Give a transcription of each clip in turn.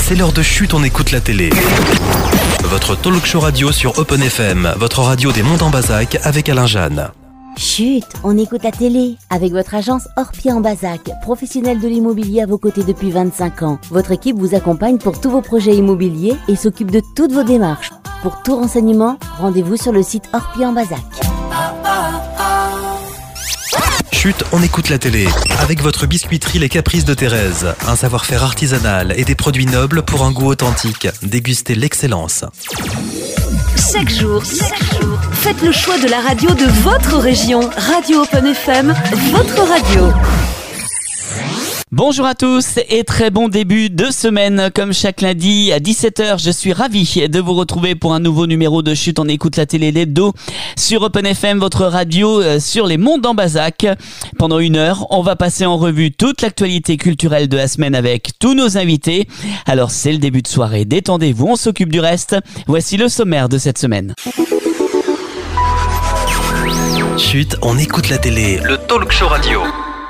C'est l'heure de Chut, on écoute la télé. Votre talk show radio sur Open FM, votre radio des Monts en Bazac avec Alain Jeanne. Chut, on écoute la télé avec votre agence Orpia en Bazac, professionnelle de l'immobilier à vos côtés depuis 25 ans. Votre équipe vous accompagne pour tous vos projets immobiliers et s'occupe de toutes vos démarches. Pour tout renseignement, rendez-vous sur le site Orpia en Bazac. Chut, on écoute la télé avec votre biscuiterie Les Caprices de Thérèse. Un savoir-faire artisanal et des produits nobles pour un goût authentique. Dégustez l'excellence. Chaque jour, faites le choix de la radio de votre région. Radio Open FM, votre radio. Bonjour à tous et très bon début de semaine. Comme chaque lundi à 17h, je suis ravi de vous retrouver pour un nouveau numéro de Chut, on écoute la télé l'hebdo sur Open FM, votre radio sur les Monts en Bazac. Pendant une heure, on va passer en revue toute l'actualité culturelle de la semaine avec tous nos invités. Alors c'est le début de soirée, détendez-vous, on s'occupe du reste. Voici le sommaire de cette semaine. Chut, on écoute la télé, le talk show radio.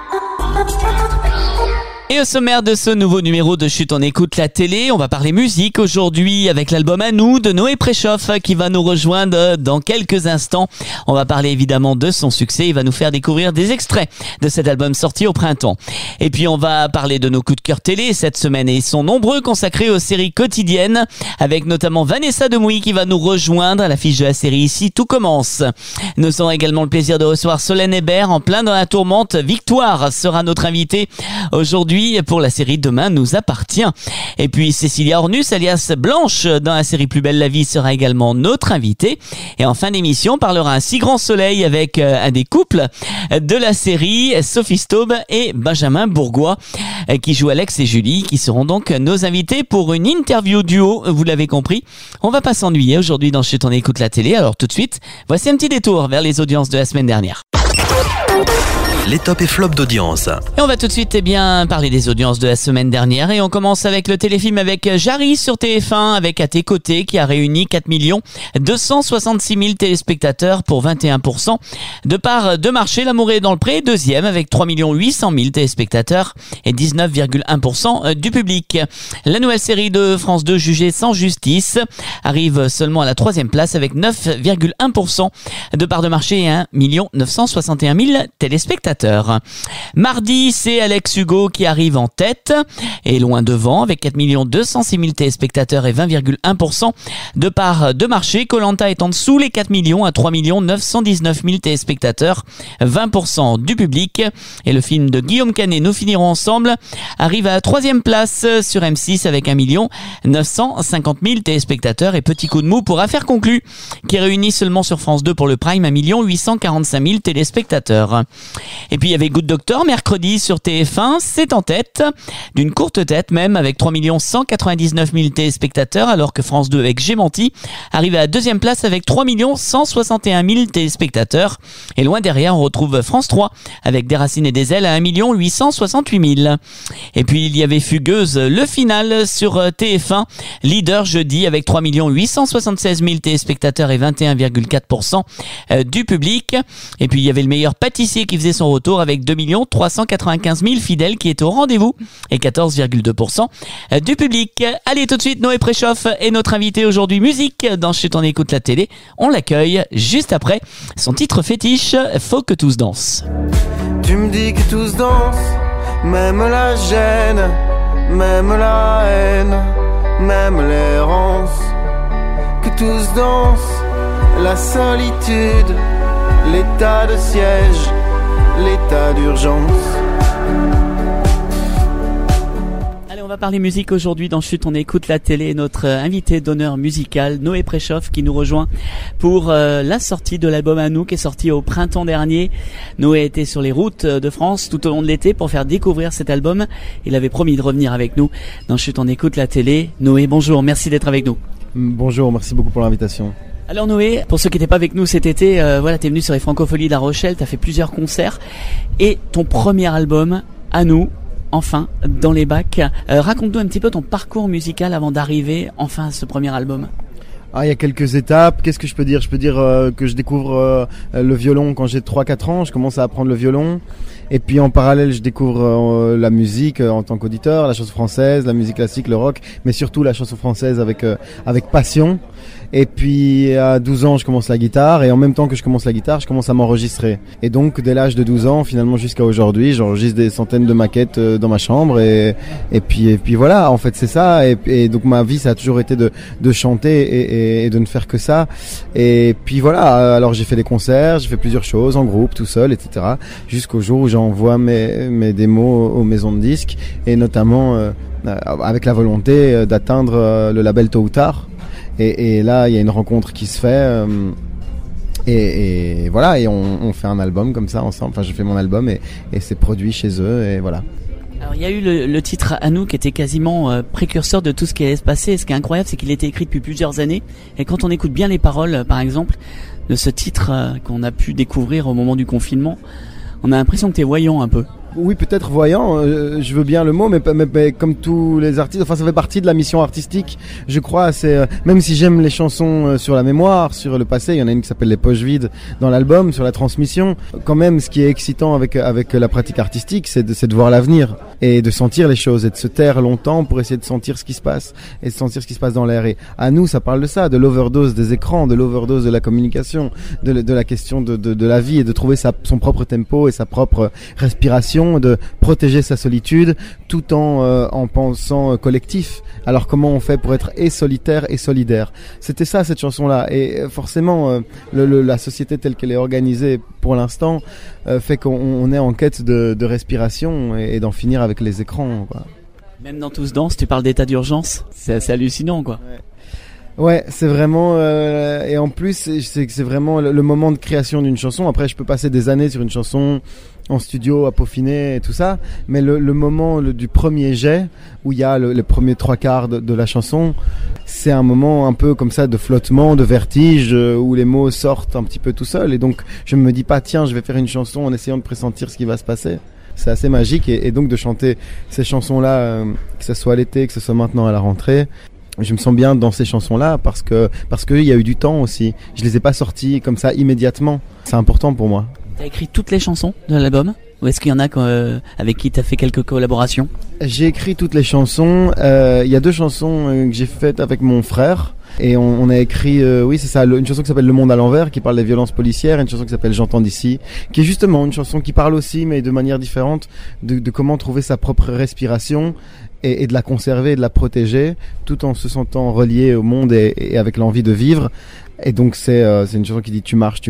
Et au sommaire de ce nouveau numéro de Chut, on écoute la télé, on va parler musique aujourd'hui avec l'album À nous de Noé Préchoff qui va nous rejoindre dans quelques instants. On va parler évidemment de son succès, il va nous faire découvrir des extraits de cet album sorti au printemps. Et puis on va parler de nos coups de cœur télé cette semaine et ils sont nombreux, consacrés aux séries quotidiennes avec notamment Vanessa Demouy qui va nous rejoindre à l'affiche de la série Ici tout commence. Nous aurons également le plaisir de recevoir Solène Hébert en plein dans la tourmente. Victoire sera notre invitée aujourd'hui pour la série Demain nous appartient. Et puis Cécilia Ornus alias Blanche dans la série Plus belle la vie sera également notre invitée. Et en fin d'émission on parlera un si grand soleil avec un des couples de la série, Sophie Staub et Benjamin Bourgois qui jouent Alex et Julie, qui seront donc nos invités pour une interview duo. Vous l'avez compris, on va pas s'ennuyer aujourd'hui dans Chut, on écoute la télé. Alors tout de suite, voici un petit détour vers les audiences de la semaine dernière. Les tops et flops d'audience. Et on va tout de suite parler des audiences de la semaine dernière et on commence avec le téléfilm avec Jarry sur TF1 avec À tes côtés qui a réuni 4 266 000 téléspectateurs pour 21%. De part de marché, L'amour est dans le pré, deuxième avec 3 800 000 téléspectateurs et 19,1% du public. La nouvelle série de France 2 Jugée sans justice arrive seulement à la troisième place avec 9,1% de part de marché et 1 961 000 téléspectateurs. Mardi, c'est Alex Hugo qui arrive en tête et loin devant avec 4 206 000 téléspectateurs et 20,1% de part de marché. Koh-Lanta est en dessous les 4 millions à 3 919 000 téléspectateurs, 20% du public. Et le film de Guillaume Canet, Nous finirons ensemble, arrive à la troisième place sur M6 avec 1 950 000 téléspectateurs. Et petit coup de mou pour Affaires conclues qui réunit seulement sur France 2 pour le Prime 1 845 000 téléspectateurs. Et puis il y avait Good Doctor mercredi sur TF1, c'est en tête, d'une courte tête même, avec 3 199 000 téléspectateurs, alors que France 2 avec J'ai menti arrive à la deuxième place avec 3 161 000 téléspectateurs. Et loin derrière, on retrouve France 3 avec Des racines et des ailes à 1 868 000. Et puis il y avait Fugueuse, le final sur TF1, leader jeudi avec 3 876 000 téléspectateurs et 21,4% du public. Et puis il y avait Le meilleur pâtissier qui faisait son retour avec 2 395 000 fidèles qui est au rendez-vous et 14,2% du public. Allez, tout de suite, Noé Préchoff est notre invité aujourd'hui musique dans Chut, on écoute la télé. On l'accueille juste après son titre fétiche, Faut que tous dansent. Tu me dis que tous dansent, même la gêne, même la haine, même l'errance. Que tous dansent, la solitude, l'état de siège, l'état d'urgence. Allez, on va parler musique aujourd'hui dans Chut, on écoute la télé. Notre invité d'honneur musical, Noé Préchoff, qui nous rejoint pour la sortie de l'album À nous, qui est sorti au printemps dernier. Noé était sur les routes de France tout au long de l'été pour faire découvrir cet album. Il avait promis de revenir avec nous dans Chut, on écoute la télé. Noé, bonjour, merci d'être avec nous. Bonjour, merci beaucoup pour l'invitation. Alors Noé, pour ceux qui n'étaient pas avec nous cet été, t'es venu sur les Francopholies de La Rochelle, t'as fait plusieurs concerts et ton premier album, À nous, enfin, dans les bacs. Raconte-nous un petit peu ton parcours musical avant d'arriver enfin à ce premier album. Il y a quelques étapes. Qu'est-ce que je peux dire ? Je peux dire que je découvre le violon quand j'ai 3-4 ans. Je commence à apprendre le violon. Et puis en parallèle, je découvre la musique en tant qu'auditeur, la chanson française, la musique classique, le rock, mais surtout la chanson française avec passion. Et puis à 12 ans, je commence la guitare, et en même temps que je commence la guitare, je commence à m'enregistrer. Et donc dès l'âge de 12 ans, finalement jusqu'à aujourd'hui, j'enregistre des centaines de maquettes dans ma chambre, et puis voilà, en fait c'est ça. Et donc ma vie, ça a toujours été de chanter et de ne faire que ça. Et puis voilà, alors j'ai fait des concerts, j'ai fait plusieurs choses en groupe, tout seul, etc. Jusqu'au jour où j'envoie mes démos aux maisons de disques, et notamment avec la volonté d'atteindre le label tôt ou tard. Et là, il y a une rencontre qui se fait, et voilà, et on fait un album comme ça ensemble. Enfin, je fais mon album et c'est produit chez eux, et voilà. Alors il y a eu le titre À nous qui était quasiment précurseur de tout ce qui allait se passer. Et ce qui est incroyable, c'est qu'il a été écrit depuis plusieurs années. Et quand on écoute bien les paroles, par exemple, de ce titre qu'on a pu découvrir au moment du confinement, on a l'impression que t'es voyant un peu. Oui, peut-être voyant, je veux bien le mot, mais comme tous les artistes, enfin ça fait partie de la mission artistique, je crois. C'est même si j'aime les chansons sur la mémoire, sur le passé, il y en a une qui s'appelle Les Poches Vides dans l'album, sur la transmission. Quand même, ce qui est excitant avec la pratique artistique, c'est de voir l'avenir et de sentir les choses et de se taire longtemps pour essayer de sentir ce qui se passe et de sentir ce qui se passe dans l'air. Et à nous, ça parle de ça, de l'overdose des écrans, de l'overdose de la communication, de la question de la vie, et de trouver son propre tempo et sa propre respiration, de protéger sa solitude tout en pensant collectif. Alors comment on fait pour être et solitaire et solidaire ? C'était ça, cette chanson-là. Et forcément, la société telle qu'elle est organisée pour l'instant fait qu'on est en quête de respiration et d'en finir avec les écrans, quoi. Même dans Tous Dansent, tu parles d'état d'urgence. C'est assez hallucinant, quoi. Ouais, c'est vraiment et en plus c'est vraiment le moment de création d'une chanson. Après, je peux passer des années sur une chanson en studio à peaufiner et tout ça, mais le moment du premier jet où il y a les premiers 3/4 de la chanson, c'est un moment un peu comme ça de flottement, de vertige, où les mots sortent un petit peu tout seuls. Et donc je me dis pas tiens, je vais faire une chanson en essayant de pressentir ce qui va se passer. C'est assez magique, et donc de chanter ces chansons-là, que ce soit l'été, que ce soit maintenant à la rentrée, je me sens bien dans ces chansons-là parce que il y a eu du temps aussi. Je les ai pas sorties comme ça immédiatement. C'est important pour moi. T'as écrit toutes les chansons de l'album ? Ou est-ce qu'il y en a avec qui t'as fait quelques collaborations ? J'ai écrit toutes les chansons. Il y a 2 chansons que j'ai faites avec mon frère. Et on a écrit, oui c'est ça, une chanson qui s'appelle Le Monde à l'envers, qui parle des violences policières, et une chanson qui s'appelle J'entends d'ici, qui est justement une chanson qui parle aussi, mais de manière différente, de comment trouver sa propre respiration et de la conserver et de la protéger, tout en se sentant relié au monde et avec l'envie de vivre. Et donc c'est une chanson qui dit tu marches,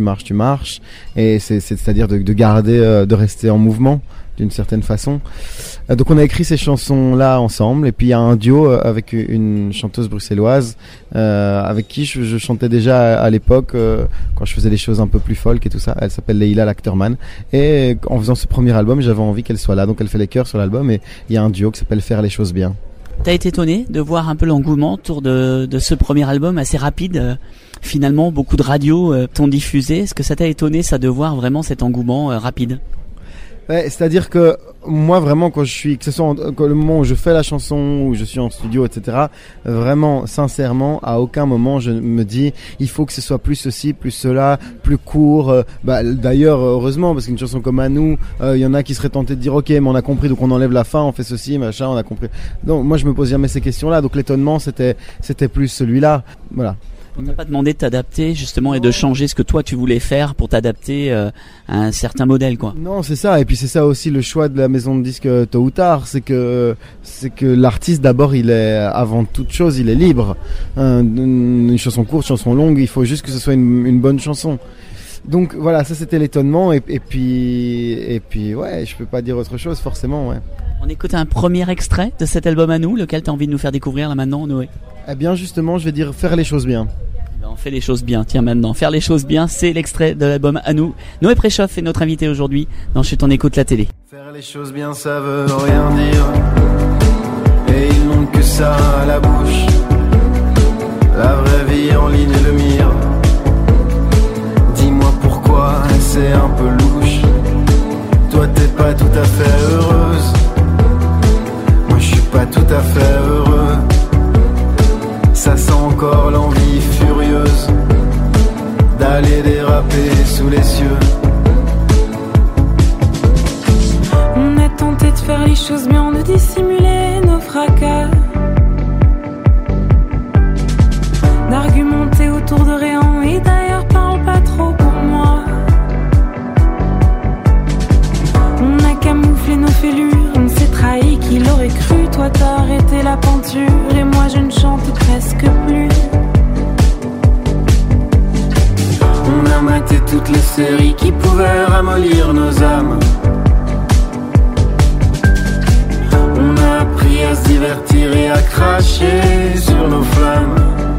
et c'est-à-dire de garder, de rester en mouvement d'une certaine façon. Donc on a écrit ces chansons-là ensemble, et puis il y a un duo avec une chanteuse bruxelloise avec qui je chantais déjà à l'époque quand je faisais des choses un peu plus folk et tout ça. Elle s'appelle Leila Lachterman, et en faisant ce premier album, j'avais envie qu'elle soit là, donc elle fait les chœurs sur l'album, et il y a un duo qui s'appelle Faire les choses bien. T'as été étonné de voir un peu l'engouement autour de ce premier album assez rapide. Finalement, beaucoup de radios t'ont diffusé. Est-ce que ça t'a étonné, ça, de voir vraiment cet engouement rapide ? Ouais, c'est-à-dire que moi vraiment, quand que ce soit le moment où je fais la chanson, où je suis en studio, etc., vraiment sincèrement, à aucun moment je me dis il faut que ce soit plus ceci, plus cela, plus court. D'ailleurs, heureusement, parce qu'une chanson comme À nous, il y en a qui seraient tentés de dire ok, mais on a compris, donc on enlève la fin, on fait ceci, machin, on a compris. Donc moi je me pose jamais ces questions-là, donc l'étonnement c'était plus celui-là, voilà. On t'a pas demandé de t'adapter justement et de changer ce que toi tu voulais faire pour t'adapter à un certain modèle, quoi. Non, c'est ça. Et puis c'est ça aussi le choix de la maison de disques tôt ou tard, c'est que l'artiste d'abord, il est avant toute chose, il est libre. Une chanson courte, chanson longue, il faut juste que ce soit une bonne chanson. Donc voilà, ça c'était l'étonnement, et puis ouais, je peux pas dire autre chose forcément, ouais. On écoute un premier extrait de cet album À nous, lequel t'as envie de nous faire découvrir là maintenant, Noé? Eh bien justement, je vais dire Faire les choses bien. On fait les choses bien, tiens maintenant, Faire les choses bien, c'est l'extrait de l'album À nous. Noé Préchoff est notre invité aujourd'hui dans Chut on écoute la télé. Faire les choses bien, ça veut rien dire, et ils n'ont que ça à la bouche. La vraie vie en ligne et le mire. Dis-moi pourquoi c'est un peu louche. Toi t'es pas tout à fait heureuse, moi je suis pas tout à fait heureux. Ça sent encore l'envie furieuse d'aller déraper sous les cieux. On a tenté de faire les choses bien, de dissimuler nos fracas, d'argumenter autour de rien, et d'ailleurs parle pas trop pour moi. On a camouflé nos fêlures, on s'est trahi, qui l'aurait cru. Toi t'as arrêté la peinture et moi je ne chante presque plus. On a maté toutes les séries qui pouvaient ramollir nos âmes. On a appris à se divertir et à cracher sur nos flammes.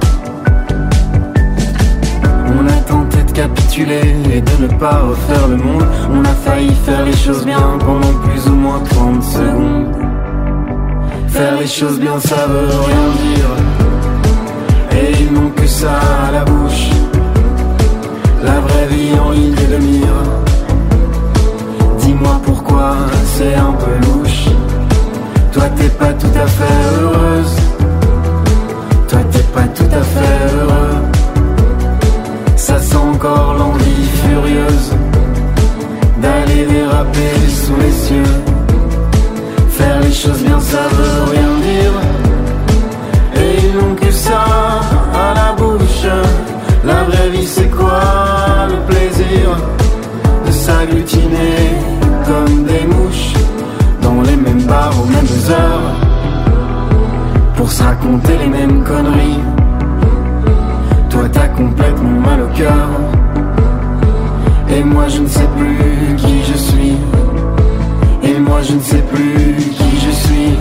On a tenté de capituler et de ne pas refaire le monde. On a failli faire les choses bien pendant plus ou moins 30 secondes. Faire les choses bien ça veut rien dire, et ils n'ont que ça à la bouche. La vraie vie en ligne de mire. Dis-moi pourquoi c'est un peu louche. Toi t'es pas tout à fait heureuse. Toi t'es pas tout à fait heureux. Ça sent encore l'envie furieuse d'aller déraper sous les cieux. Faire les choses bien ça veut rien dire, et ils n'ont que ça à la bouche. La vraie vie c'est quoi? Le plaisir de s'agglutiner comme des mouches dans les mêmes bars aux mêmes heures pour se raconter les mêmes conneries. Toi t'as complètement mal au cœur, et moi je ne sais plus qui je suis. Et moi je ne sais plus qui je suis.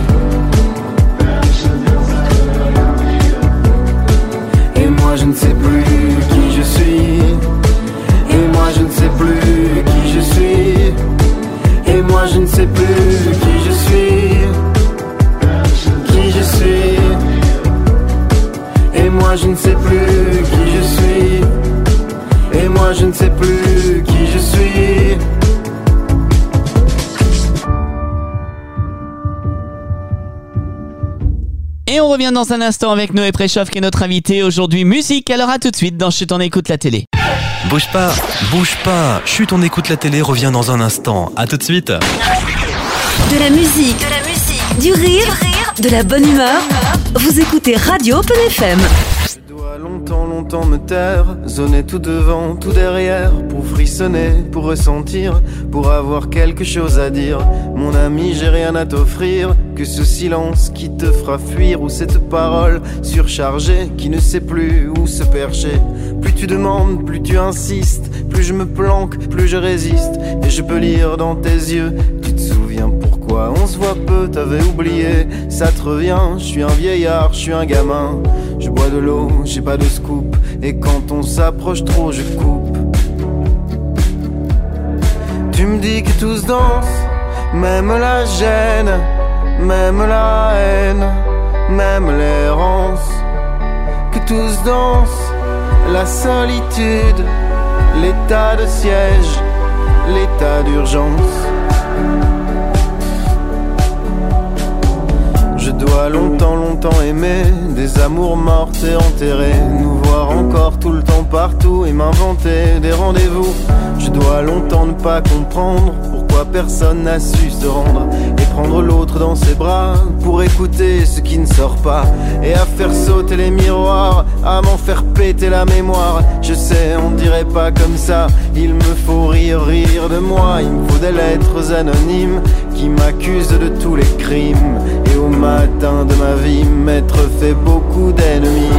Et moi je ne sais plus qui je suis. Et moi je ne sais plus qui je suis. Et moi je ne sais plus qui je suis. Qui je suis. Et moi je ne sais plus qui je suis. Et moi je ne sais plus qui je suis. Et on revient dans un instant avec Noé Préchoff qui est notre invité aujourd'hui musique. Alors à tout de suite dans Chut on écoute la télé. Bouge pas, bouge pas. Chut, on écoute la télé revient dans un instant. À tout de suite. De la musique, du rire, de la bonne humeur. Vous écoutez Radio Open FM. Je dois longtemps me taire, zoner tout devant, tout derrière, pour frissonner, pour ressentir, pour avoir quelque chose à dire. Mon ami, j'ai rien à t'offrir que ce silence qui te fera fuir, ou cette parole surchargée qui ne sait plus où se percher. Plus tu demandes, plus tu insistes, plus je me planque, plus je résiste, et je peux lire dans tes yeux. Tu te souviens pourquoi on se voit peu, t'avais oublié, ça te revient. Je suis un vieillard, je suis un gamin, je bois de l'eau, j'ai pas de scoop, et quand on s'approche trop je coupe. Tu me dis que tous dansent, même la gêne, même la haine, même l'errance. Que tous dansent, la solitude, l'état de siège, l'état d'urgence. Je dois longtemps aimer des amours mortes et enterrées, nous voir encore tout le temps partout et m'inventer des rendez-vous. Je dois longtemps ne pas comprendre pourquoi personne n'a su se rendre et prendre l'autre dans ses bras pour écouter ce qui ne sort pas, et à faire sauter les miroirs, à m'en faire péter la mémoire. Je sais, on dirait pas comme ça, il me faut rire de moi. Il me faut des lettres anonymes qui m'accusent de tous les crimes, et au matin de ma vie m'être fait beaucoup d'ennemis.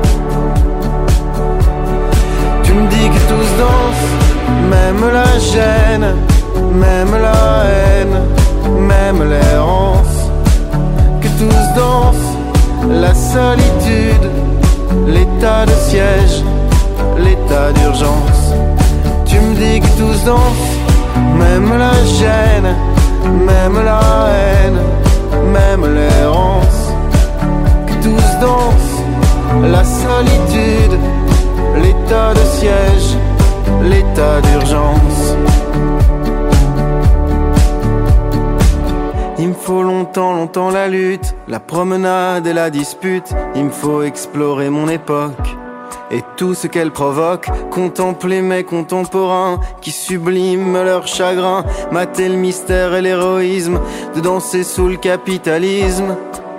Tu me dis que tous dansent, même la gêne, même la haine, même l'errance. Que tous dansent, la solitude, l'état de siège, l'état d'urgence. Tu me dis que tous dansent, même la gêne, même la haine, même l'errance. Que tous dansent, la solitude, l'état de siège, l'état d'urgence. Il me faut longtemps longtemps la lutte, la promenade et la dispute. Il me faut explorer mon époque et tout ce qu'elle provoque. Contempler mes contemporains qui subliment leur chagrin. Mater le mystère et l'héroïsme de danser sous le capitalisme.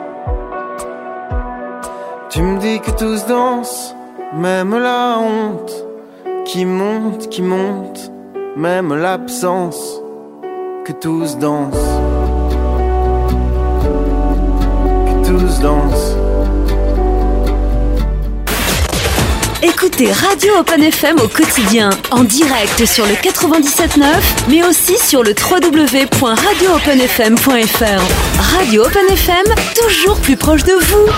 Tu me dis que tous dansent, même la honte qui monte, même l'absence, que tous dansent, que tous dansent. Écoutez Radio Open FM au quotidien, en direct sur le 97.9, mais aussi sur le www.radioopenfm.fr. Radio Open FM, toujours plus proche de vous.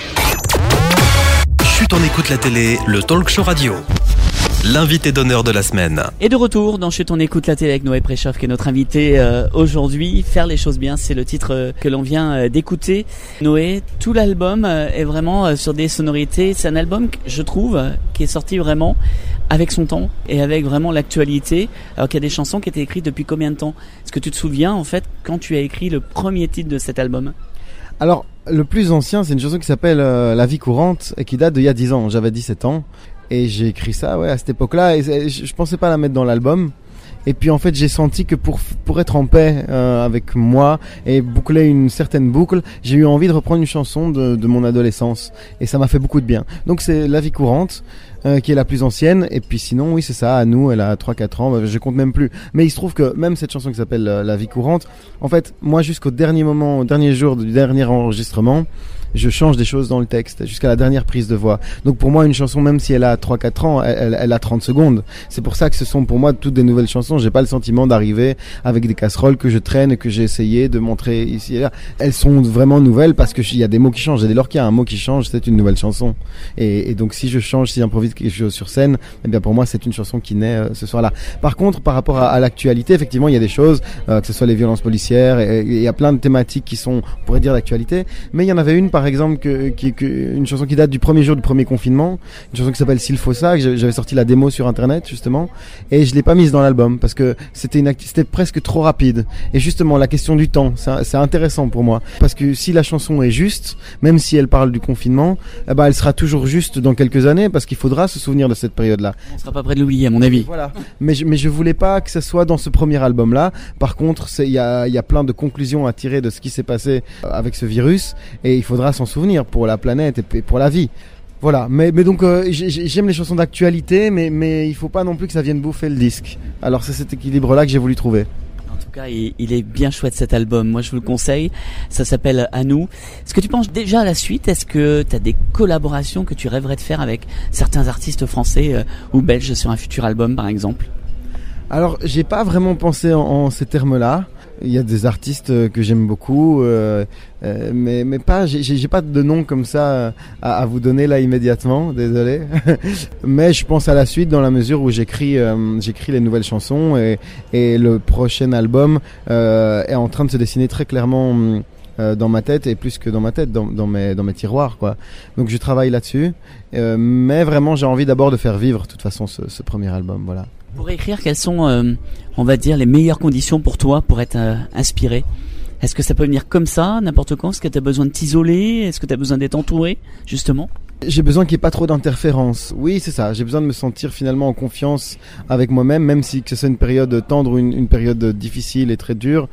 Chut, on écoute la télé, le talk show radio. L'invité d'honneur de la semaine. Et de retour dans Chut, on écoute la télé avec Noé Préchoff qui est notre invité aujourd'hui. Faire les choses bien, c'est le titre que l'on vient d'écouter. Noé, tout l'album est vraiment sur des sonorités. C'est un album, je trouve, qui est sorti vraiment avec son temps et avec vraiment l'actualité. Alors qu'il y a des chansons qui étaient écrites depuis combien de temps? Est-ce que tu te souviens en fait quand tu as écrit le premier titre de cet album? Alors, le plus ancien, c'est une chanson qui s'appelle La vie courante et qui date d'il y a 10 ans. J'avais 17 ans et j'ai écrit ça à cette époque-là et je pensais pas la mettre dans l'album. Et puis en fait, j'ai senti que pour être en paix avec moi et boucler une certaine boucle, j'ai eu envie de reprendre une chanson de mon adolescence et ça m'a fait beaucoup de bien. Donc c'est La vie courante qui est la plus ancienne, et puis sinon oui c'est ça, à nous elle a 3-4 ans, je compte même plus, mais il se trouve que même cette chanson qui s'appelle La vie courante, en fait moi jusqu'au dernier moment, au dernier jour du dernier enregistrement, je change des choses dans le texte jusqu'à la dernière prise de voix. Donc pour moi une chanson, même si elle a 3-4 ans, elle a 30 secondes. C'est pour ça que ce sont pour moi toutes des nouvelles chansons. J'ai pas le sentiment d'arriver avec des casseroles que je traîne et que j'ai essayé de montrer ici et là. Elles sont vraiment nouvelles parce que il y a des mots qui changent, et dès lors qu'il y a un mot qui change, c'est une nouvelle chanson. Et donc si je change, si j'improvise quelque chose sur scène, eh bien pour moi c'est une chanson qui naît ce soir-là. Par contre, par rapport à l'actualité, effectivement il y a des choses, que ce soit les violences policières, et il y a plein de thématiques qui sont, on pourrait dire, d'actualité, mais il y en avait une par exemple une chanson qui date du premier jour du premier confinement, une chanson qui s'appelle S'il faut ça, que j'avais sorti la démo sur internet justement, et je l'ai pas mise dans l'album parce que c'était presque trop rapide. Et justement la question du temps, c'est intéressant pour moi, parce que si la chanson est juste, même si elle parle du confinement, elle sera toujours juste dans quelques années, parce qu'il faudra se souvenir de cette période-là. On sera pas prêt de l'oublier à mon avis. Voilà. Mais je voulais pas que ça soit dans ce premier album-là. Par contre, il y a plein de conclusions à tirer de ce qui s'est passé avec ce virus, et il faudra s'en souvenir pour la planète et pour la vie. Voilà, mais donc j'aime les chansons d'actualité, mais il faut pas non plus que ça vienne bouffer le disque. Alors c'est cet équilibre-là que j'ai voulu trouver. En tout cas, il est bien chouette cet album. Moi, je vous le conseille. Ça s'appelle À nous. Est-ce que tu penses déjà à la suite? Est-ce que tu as des collaborations que tu rêverais de faire avec certains artistes français ou belges sur un futur album, par exemple? Alors, j'ai pas vraiment pensé en ces termes-là. Il y a des artistes que j'aime beaucoup, mais pas. J'ai pas de nom comme ça à vous donner là immédiatement. Désolé. Mais je pense à la suite dans la mesure où j'écris les nouvelles chansons, et le prochain album est en train de se dessiner très clairement dans ma tête, et plus que dans ma tête, dans mes tiroirs, quoi. Donc je travaille là-dessus, mais vraiment j'ai envie d'abord de faire vivre de toute façon ce premier album, voilà. Pour écrire, quelles sont, on va dire, les meilleures conditions pour toi pour être inspiré? Est-ce que ça peut venir comme ça, n'importe quand? Est-ce que tu as besoin de t'isoler? Est-ce que tu as besoin d'être entouré, justement? J'ai besoin qu'il n'y ait pas trop d'interférences. Oui, c'est ça. J'ai besoin de me sentir finalement en confiance avec moi-même, même si que ce soit une période tendre ou une période difficile et très dure.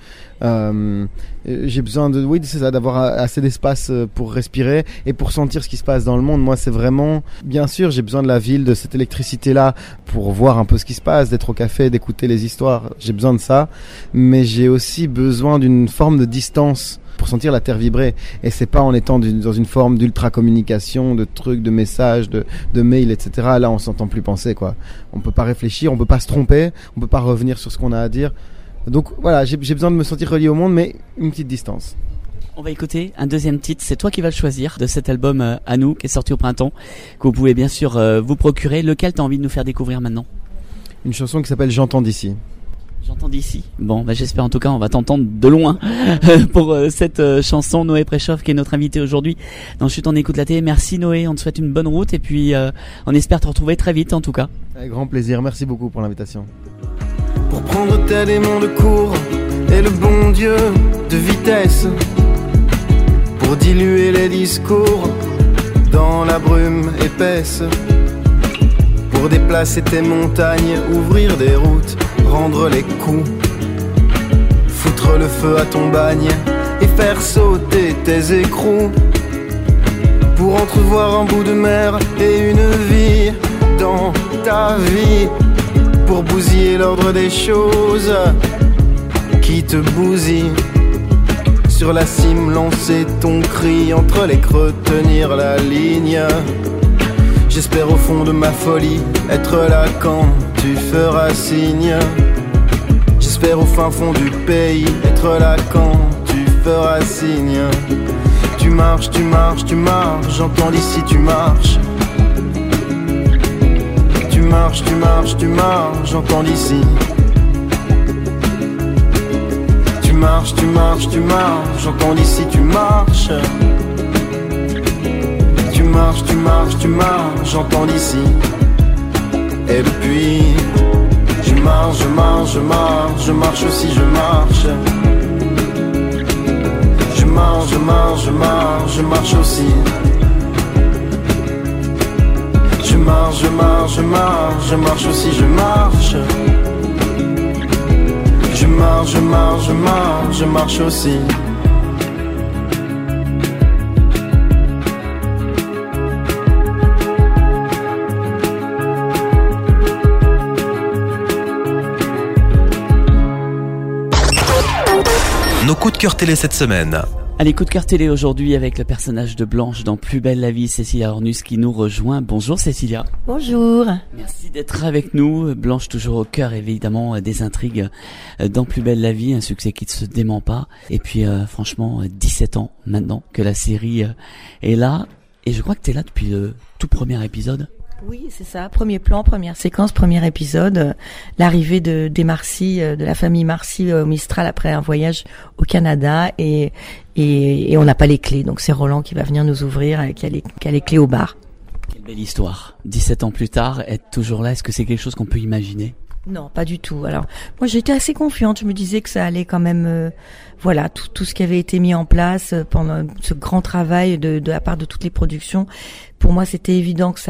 J'ai besoin d'avoir assez d'espace pour respirer et pour sentir ce qui se passe dans le monde. Moi, c'est vraiment, bien sûr, j'ai besoin de la ville, de cette électricité-là pour voir un peu ce qui se passe, d'être au café, d'écouter les histoires. J'ai besoin de ça, mais j'ai aussi besoin d'une forme de distance pour sentir la terre vibrer, et c'est pas en étant dans une forme d'ultra communication, de trucs, de messages, de mails, etc. Là on s'entend plus penser, quoi. On peut pas réfléchir, on peut pas se tromper, on peut pas revenir sur ce qu'on a à dire. Donc voilà, j'ai besoin de me sentir relié au monde, mais une petite distance. On va écouter un deuxième titre, c'est toi qui vas le choisir, de cet album À nous, qui est sorti au printemps, que vous pouvez bien sûr vous procurer. Lequel t'as envie de nous faire découvrir maintenant? Une chanson qui s'appelle J'entends d'ici. J'entends d'ici. Bon, j'espère en tout cas, on va t'entendre de loin pour cette chanson. Noé Préchoff qui est notre invité aujourd'hui dans Chut, on écoute la télé. Merci Noé, on te souhaite une bonne route, et puis on espère te retrouver très vite en tout cas. Avec grand plaisir, merci beaucoup pour l'invitation. Pour prendre tel aimant de cours et le bon Dieu de vitesse, pour diluer les discours dans la brume épaisse, pour déplacer tes montagnes, ouvrir des routes, rendre les coups, foutre le feu à ton bagne et faire sauter tes écrous, pour entrevoir un bout de mer et une vie dans ta vie, pour bousiller l'ordre des choses qui te bousillent. Sur la cime, lancer ton cri entre les creux, tenir la ligne. J'espère au fond de ma folie être là quand tu feras signe. J'espère au fin fond du pays être là quand tu feras signe. Tu marches, tu marches, tu marches, j'entends d'ici tu marches. Tu marches, tu marches, tu marches, j'entends d'ici. Tu marches, tu marches, tu marches, j'entends d'ici tu marches. Tu marches, tu marches, tu marches, j'entends d'ici. Et depuis, je marche, je marche, je marche, je marche aussi, je marche. Je marche, je marche, je marche, je marche aussi. Je marche, je marche, je marche, je marche aussi, je marche. Je marche, je marche, je marche, je marche aussi. Nos coups de cœur télé cette semaine. Allez, coup de cœur télé aujourd'hui avec le personnage de Blanche dans Plus belle la vie, Cécilia Ornus qui nous rejoint. Bonjour Cécilia. Bonjour. Merci d'être avec nous. Blanche toujours au cœur évidemment des intrigues dans Plus belle la vie, un succès qui ne se dément pas. Et puis franchement 17 ans maintenant que la série est là. Et je crois que tu es là depuis le tout premier épisode. Oui, c'est ça. Premier plan, première séquence, premier épisode. L'arrivée des Marcy, de la famille Marcy au Mistral après un voyage au Canada et on n'a pas les clés. Donc c'est Roland qui va venir nous ouvrir et qui a les clés au bar. Quelle belle histoire. 17 ans plus tard, être toujours là, est-ce que c'est quelque chose qu'on peut imaginer ? Non, pas du tout. Alors, moi, j'étais assez confiante. Je me disais que ça allait quand même, voilà, tout ce qui avait été mis en place pendant ce grand travail de la part de toutes les productions. Pour moi, c'était évident que ça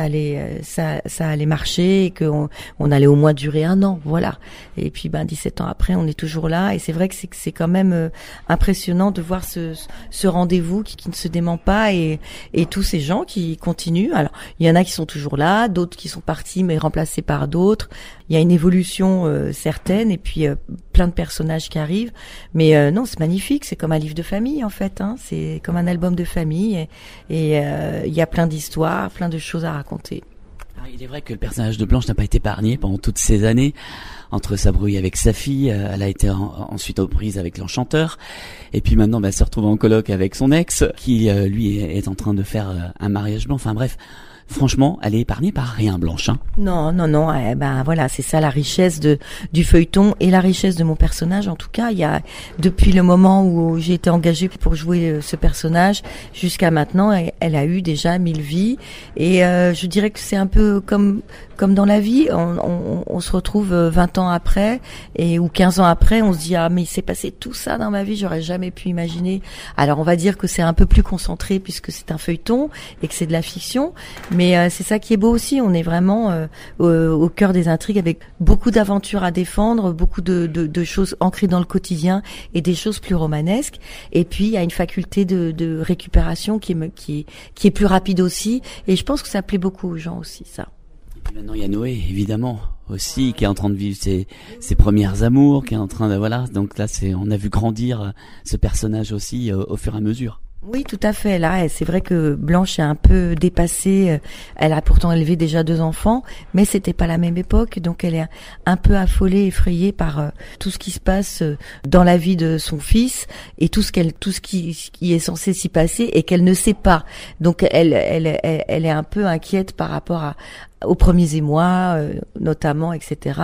allait marcher et qu'on allait au moins durer 1 an, voilà. Et puis, 17 ans après, on est toujours là. Et c'est vrai que c'est quand même impressionnant de voir ce rendez-vous qui ne se dément pas et tous ces gens qui continuent. Alors, il y en a qui sont toujours là, d'autres qui sont partis mais remplacés par d'autres. Il y a une évolution certaine et puis plein de personnages qui arrivent. Mais non, c'est magnifique. C'est comme un livre de famille en fait. Hein. C'est comme un album de famille et il y a plein d'histoires, plein de choses à raconter. Alors, il est vrai que le personnage de Blanche n'a pas été épargné pendant toutes ces années. Entre sa brouille avec sa fille, elle a été ensuite aux prises avec l'enchanteur. Et puis maintenant, elle se retrouve en coloc avec son ex, qui lui est en train de faire un mariage blanc. Enfin bref, franchement, elle est épargnée par rien, Blanche. Hein. Non. Voilà, c'est ça la richesse du feuilleton et la richesse de mon personnage. En tout cas, il y a depuis le moment où j'ai été engagée pour jouer ce personnage jusqu'à maintenant, elle a eu déjà 1000 vies. Et je dirais que c'est un peu comme dans la vie, on se retrouve 20 ans après ou 15 ans après, on se dit mais il s'est passé tout ça dans ma vie, j'aurais jamais pu imaginer. Alors on va dire que c'est un peu plus concentré puisque c'est un feuilleton et que c'est de la fiction, mais c'est ça qui est beau aussi, on est vraiment au cœur des intrigues avec beaucoup d'aventures à défendre, beaucoup de choses ancrées dans le quotidien et des choses plus romanesques. Et puis il y a une faculté de récupération qui est plus rapide aussi, et je pense que ça plaît beaucoup aux gens aussi, ça. Et puis maintenant il y a Noé évidemment aussi qui est en train de vivre ses premières amours, qui est en train de voilà, donc là on a vu grandir ce personnage aussi au fur et à mesure. Oui, tout à fait. Là, c'est vrai que Blanche est un peu dépassée. Elle a pourtant élevé déjà 2 enfants, mais c'était pas la même époque, donc elle est un peu affolée, effrayée par tout ce qui se passe dans la vie de son fils et tout ce qui est censé s'y passer et qu'elle ne sait pas. Donc elle est un peu inquiète par rapport aux premiers émois, notamment, etc.,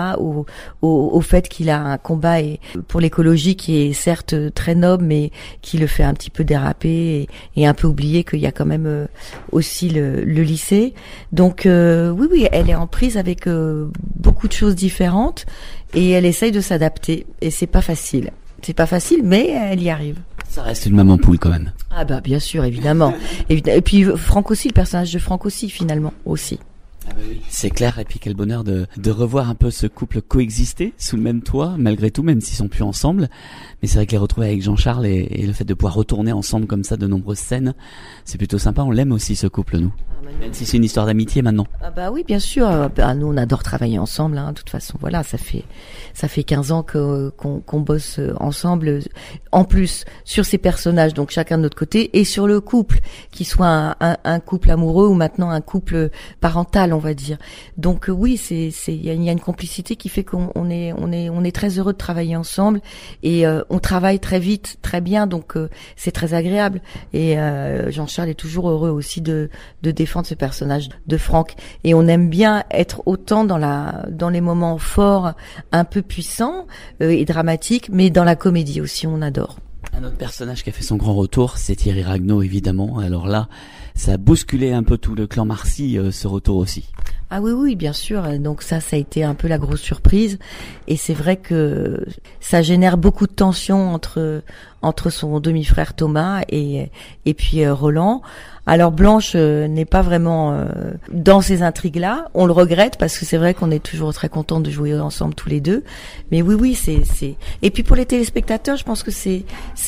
au fait qu'il a un combat pour l'écologie qui est certes très noble, mais qui le fait un petit peu déraper et un peu oublier qu'il y a quand même aussi le lycée. Donc oui, elle est en prise avec beaucoup de choses différentes et elle essaye de s'adapter. Et c'est pas facile. C'est pas facile, mais elle y arrive. Ça reste une maman poule quand même. Ah bah bien sûr, évidemment. Et puis Franck aussi, le personnage de Franck aussi finalement aussi. Ah bah oui. C'est clair, et puis quel bonheur de revoir un peu ce couple coexister sous le même toit, malgré tout, même s'ils sont plus ensemble. Mais c'est vrai que les retrouver avec Jean-Charles et le fait de pouvoir retourner ensemble comme ça de nombreuses scènes, c'est plutôt sympa. On l'aime aussi ce couple, nous. Même si c'est une histoire d'amitié maintenant. Ah bah oui, bien sûr. Nous, on adore travailler ensemble. De toute façon, voilà, ça fait 15 ans qu'on bosse ensemble. En plus, sur ces personnages, donc chacun de notre côté, et sur le couple, qu'il soit un couple amoureux ou maintenant un couple parental, on va dire. Donc oui, il y a une complicité qui fait qu'on est très heureux de travailler ensemble et on travaille très vite, très bien. Donc c'est très agréable. Et Jean-Charles est toujours heureux aussi de défendre ce personnage de Franck, et on aime bien être autant dans les moments forts, un peu puissants et dramatiques, mais dans la comédie aussi, on adore. Un autre personnage qui a fait son grand retour, c'est Thierry Ragnaud, évidemment. Alors là, ça a bousculé un peu tout le clan Marcy, ce retour aussi. Ah oui, bien sûr. Donc ça a été un peu la grosse surprise. Et c'est vrai que ça génère beaucoup de tension entre son demi-frère Thomas et puis Roland. Alors Blanche n'est pas vraiment dans ces intrigues-là. On le regrette parce que c'est vrai qu'on est toujours très contents de jouer ensemble tous les deux. Mais oui, c'est. Et puis pour les téléspectateurs, je pense que c'est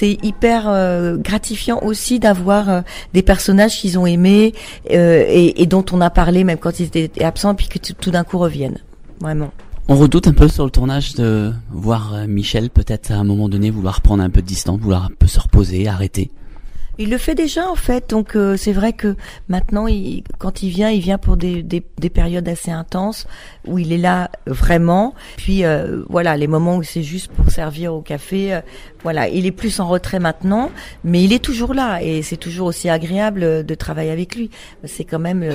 hyper gratifiant aussi d'avoir des personnages qu'ils ont aimés et dont on a parlé même quand ils étaient absents, puis que tout d'un coup reviennent. Vraiment. On redoute un peu sur le tournage de voir Michel peut-être à un moment donné vouloir prendre un peu de distance, vouloir un peu se reposer, arrêter. Il le fait déjà en fait, donc c'est vrai que maintenant, quand il vient pour des périodes assez intenses où il est là vraiment. Puis voilà, les moments où c'est juste pour servir au café, voilà, il est plus en retrait maintenant, mais il est toujours là et c'est toujours aussi agréable de travailler avec lui. C'est quand même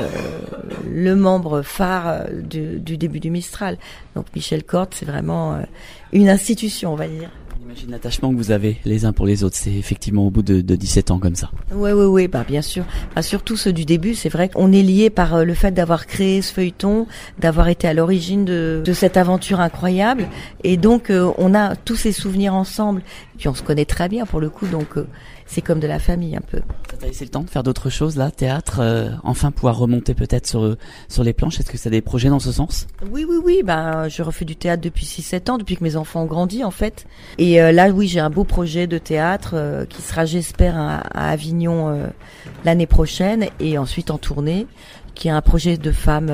le membre phare du début du Mistral. Donc Michel Cordes, c'est vraiment une institution, on va dire. J'imagine l'attachement que vous avez les uns pour les autres, c'est effectivement au bout de 17 ans comme ça. Oui, bah bien sûr. Surtout ceux du début, c'est vrai qu'on est liés par le fait d'avoir créé ce feuilleton, d'avoir été à l'origine de cette aventure incroyable, et donc on a tous ces souvenirs ensemble. Puis on se connaît très bien pour le coup, donc c'est comme de la famille un peu. Ça t'a laissé le temps de faire d'autres choses là, théâtre, enfin pouvoir remonter peut-être sur les planches. Est-ce que ça a des projets dans ce sens ? Oui, je refais du théâtre depuis 6-7 ans, depuis que mes enfants ont grandi en fait. Et là, oui, j'ai un beau projet de théâtre qui sera, j'espère, à Avignon l'année prochaine, et ensuite en tournée, qui est un projet de femme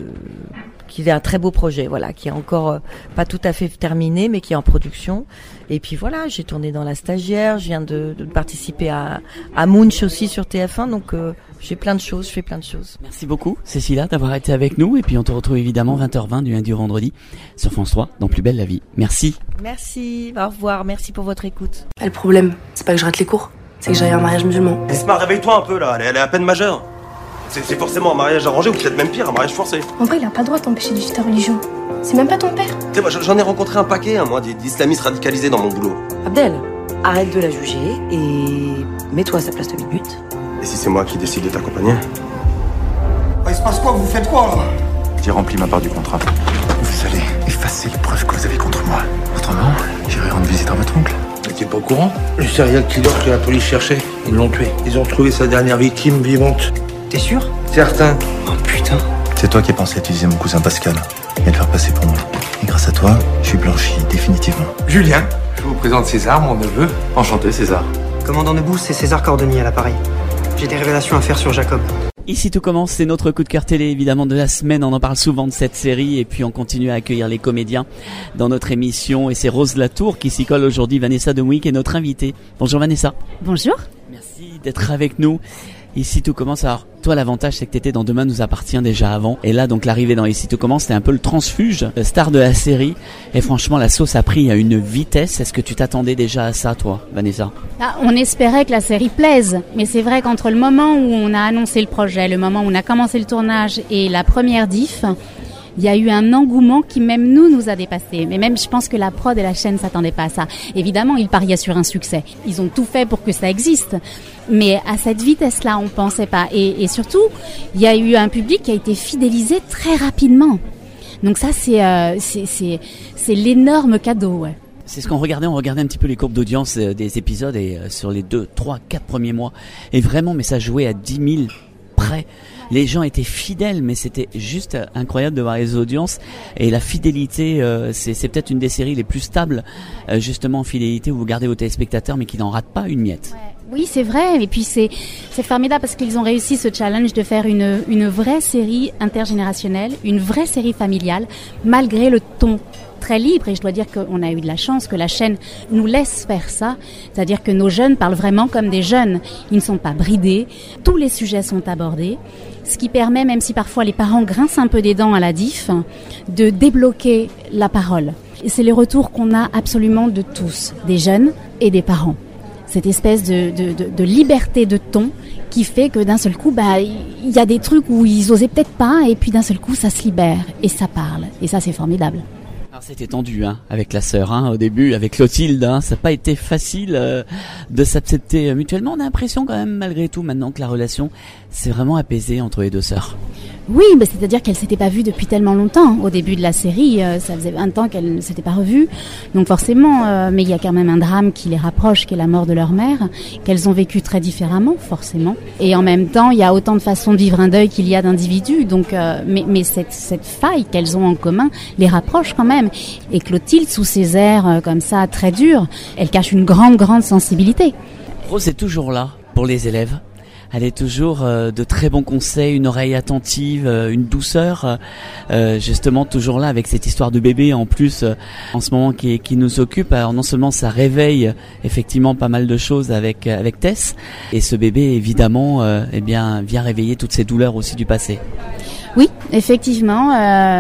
qui est un très beau projet, voilà, qui est encore pas tout à fait terminé, mais qui est en production. Et puis voilà, j'ai tourné dans La Stagiaire, je viens de participer à Munch aussi sur TF1, donc je fais plein de choses. Merci beaucoup, Cécilia, d'avoir été avec nous, et puis on te retrouve évidemment 20h20 du lundi au vendredi sur France 3 dans Plus belle la vie. Merci. Merci, au revoir, merci pour votre écoute. Le problème, c'est pas que je rate les cours, c'est que j'aille à un mariage musulman. Esma, réveille-toi un peu là, elle est à peine majeure. C'est forcément un mariage arrangé ou peut-être même pire, un mariage forcé. En vrai, il a pas le droit de t'empêcher d'étudier ta religion. C'est même pas ton père. Tu sais, moi j'en ai rencontré un paquet, moi, d'islamistes radicalisés dans mon boulot. Abdel, arrête de la juger et mets-toi à sa place 2 minutes. Et si c'est moi qui décide de t'accompagner ? Il se passe quoi ? Vous faites quoi là ? J'ai rempli ma part du contrat. Vous allez effacer les preuves que vous avez contre moi. Autrement, j'irai rendre visite à votre oncle. Mais t'es pas au courant ? Le serial killer que la police cherchait, ils l'ont tué. Ils ont trouvé sa dernière victime vivante. T'es sûr ? Certain. Oh putain. C'est toi qui as pensé à utiliser mon cousin Pascal et le faire passer pour moi. Et grâce à toi, je suis blanchi définitivement. Julien, je vous présente César, mon neveu. Enchanté, César. Commandant Debout, c'est César Cordonnier à l'appareil. J'ai des révélations à faire sur Jacob. Ici tout commence, c'est notre coup de cœur télé évidemment de la semaine, on en parle souvent de cette série et puis on continue à accueillir les comédiens dans notre émission et c'est Rose Latour qui s'y colle aujourd'hui. Vanessa Demouy qui est notre invitée. Bonjour Vanessa. Bonjour. Merci d'être avec nous. Ici tout commence, alors toi l'avantage c'est que t'étais dans Demain nous appartient déjà avant et là donc l'arrivée dans Ici tout commence c'était un peu le transfuge, star de la série et franchement la sauce a pris à une vitesse. Est-ce que tu t'attendais déjà à ça toi Vanessa ? On espérait que la série plaise, mais c'est vrai qu'entre le moment où on a annoncé le projet, le moment où on a commencé le tournage et la première diff, il y a eu un engouement qui même nous a dépassé. Mais même je pense que la prod et la chaîne s'attendaient pas à ça. Évidemment, ils pariaient sur un succès. Ils ont tout fait pour que ça existe. Mais à cette vitesse-là, on pensait pas. Et surtout, il y a eu un public qui a été fidélisé très rapidement. Donc ça, c'est l'énorme cadeau, ouais. C'est ce qu'on regardait, on regardait un petit peu les courbes d'audience des épisodes et sur les 2, 3, 4 premiers mois. Et vraiment, mais ça jouait à 10 000 près. Les gens étaient fidèles, mais c'était juste incroyable de voir les audiences. Et la fidélité, c'est peut-être une des séries les plus stables, justement en fidélité, où vous gardez vos téléspectateurs, mais qui n'en ratent pas une miette. Ouais. Oui, c'est vrai. Et puis c'est formidable parce qu'ils ont réussi ce challenge de faire une vraie série intergénérationnelle, une vraie série familiale, malgré le ton très libre. Et je dois dire qu'on a eu de la chance que la chaîne nous laisse faire ça. C'est-à-dire que nos jeunes parlent vraiment comme des jeunes. Ils ne sont pas bridés. Tous les sujets sont abordés. Ce qui permet, même si parfois les parents grincent un peu des dents à la diff, de débloquer la parole. Et c'est les retours qu'on a absolument de tous, des jeunes et des parents. Cette espèce de liberté de ton qui fait que d'un seul coup, il y a des trucs où ils osaient peut-être pas, et puis d'un seul coup, ça se libère et ça parle. Et ça, c'est formidable. Alors c'était tendu avec la sœur au début, avec Clotilde, ça n'a pas été facile de s'accepter mutuellement. On a l'impression quand même malgré tout maintenant que la relation s'est vraiment apaisée entre les deux sœurs. Oui, c'est-à-dire qu'elles s'étaient pas vues depuis tellement longtemps. Au début de la série, ça faisait 20 ans qu'elles ne s'étaient pas revues. Donc forcément, mais il y a quand même un drame qui les rapproche, qui est la mort de leur mère, qu'elles ont vécu très différemment, forcément. Et en même temps, il y a autant de façons de vivre un deuil qu'il y a d'individus. Donc, mais cette faille qu'elles ont en commun les rapproche quand même. Et Clotilde, sous ses airs comme ça, très durs, elle cache une grande sensibilité. Rose est toujours là pour les élèves. Elle est toujours de très bons conseils, une oreille attentive, une douceur, justement toujours là avec cette histoire de bébé en plus en ce moment qui nous occupe. Alors non seulement ça réveille effectivement pas mal de choses avec Tess, et ce bébé évidemment vient réveiller toutes ces douleurs aussi du passé. Oui, effectivement,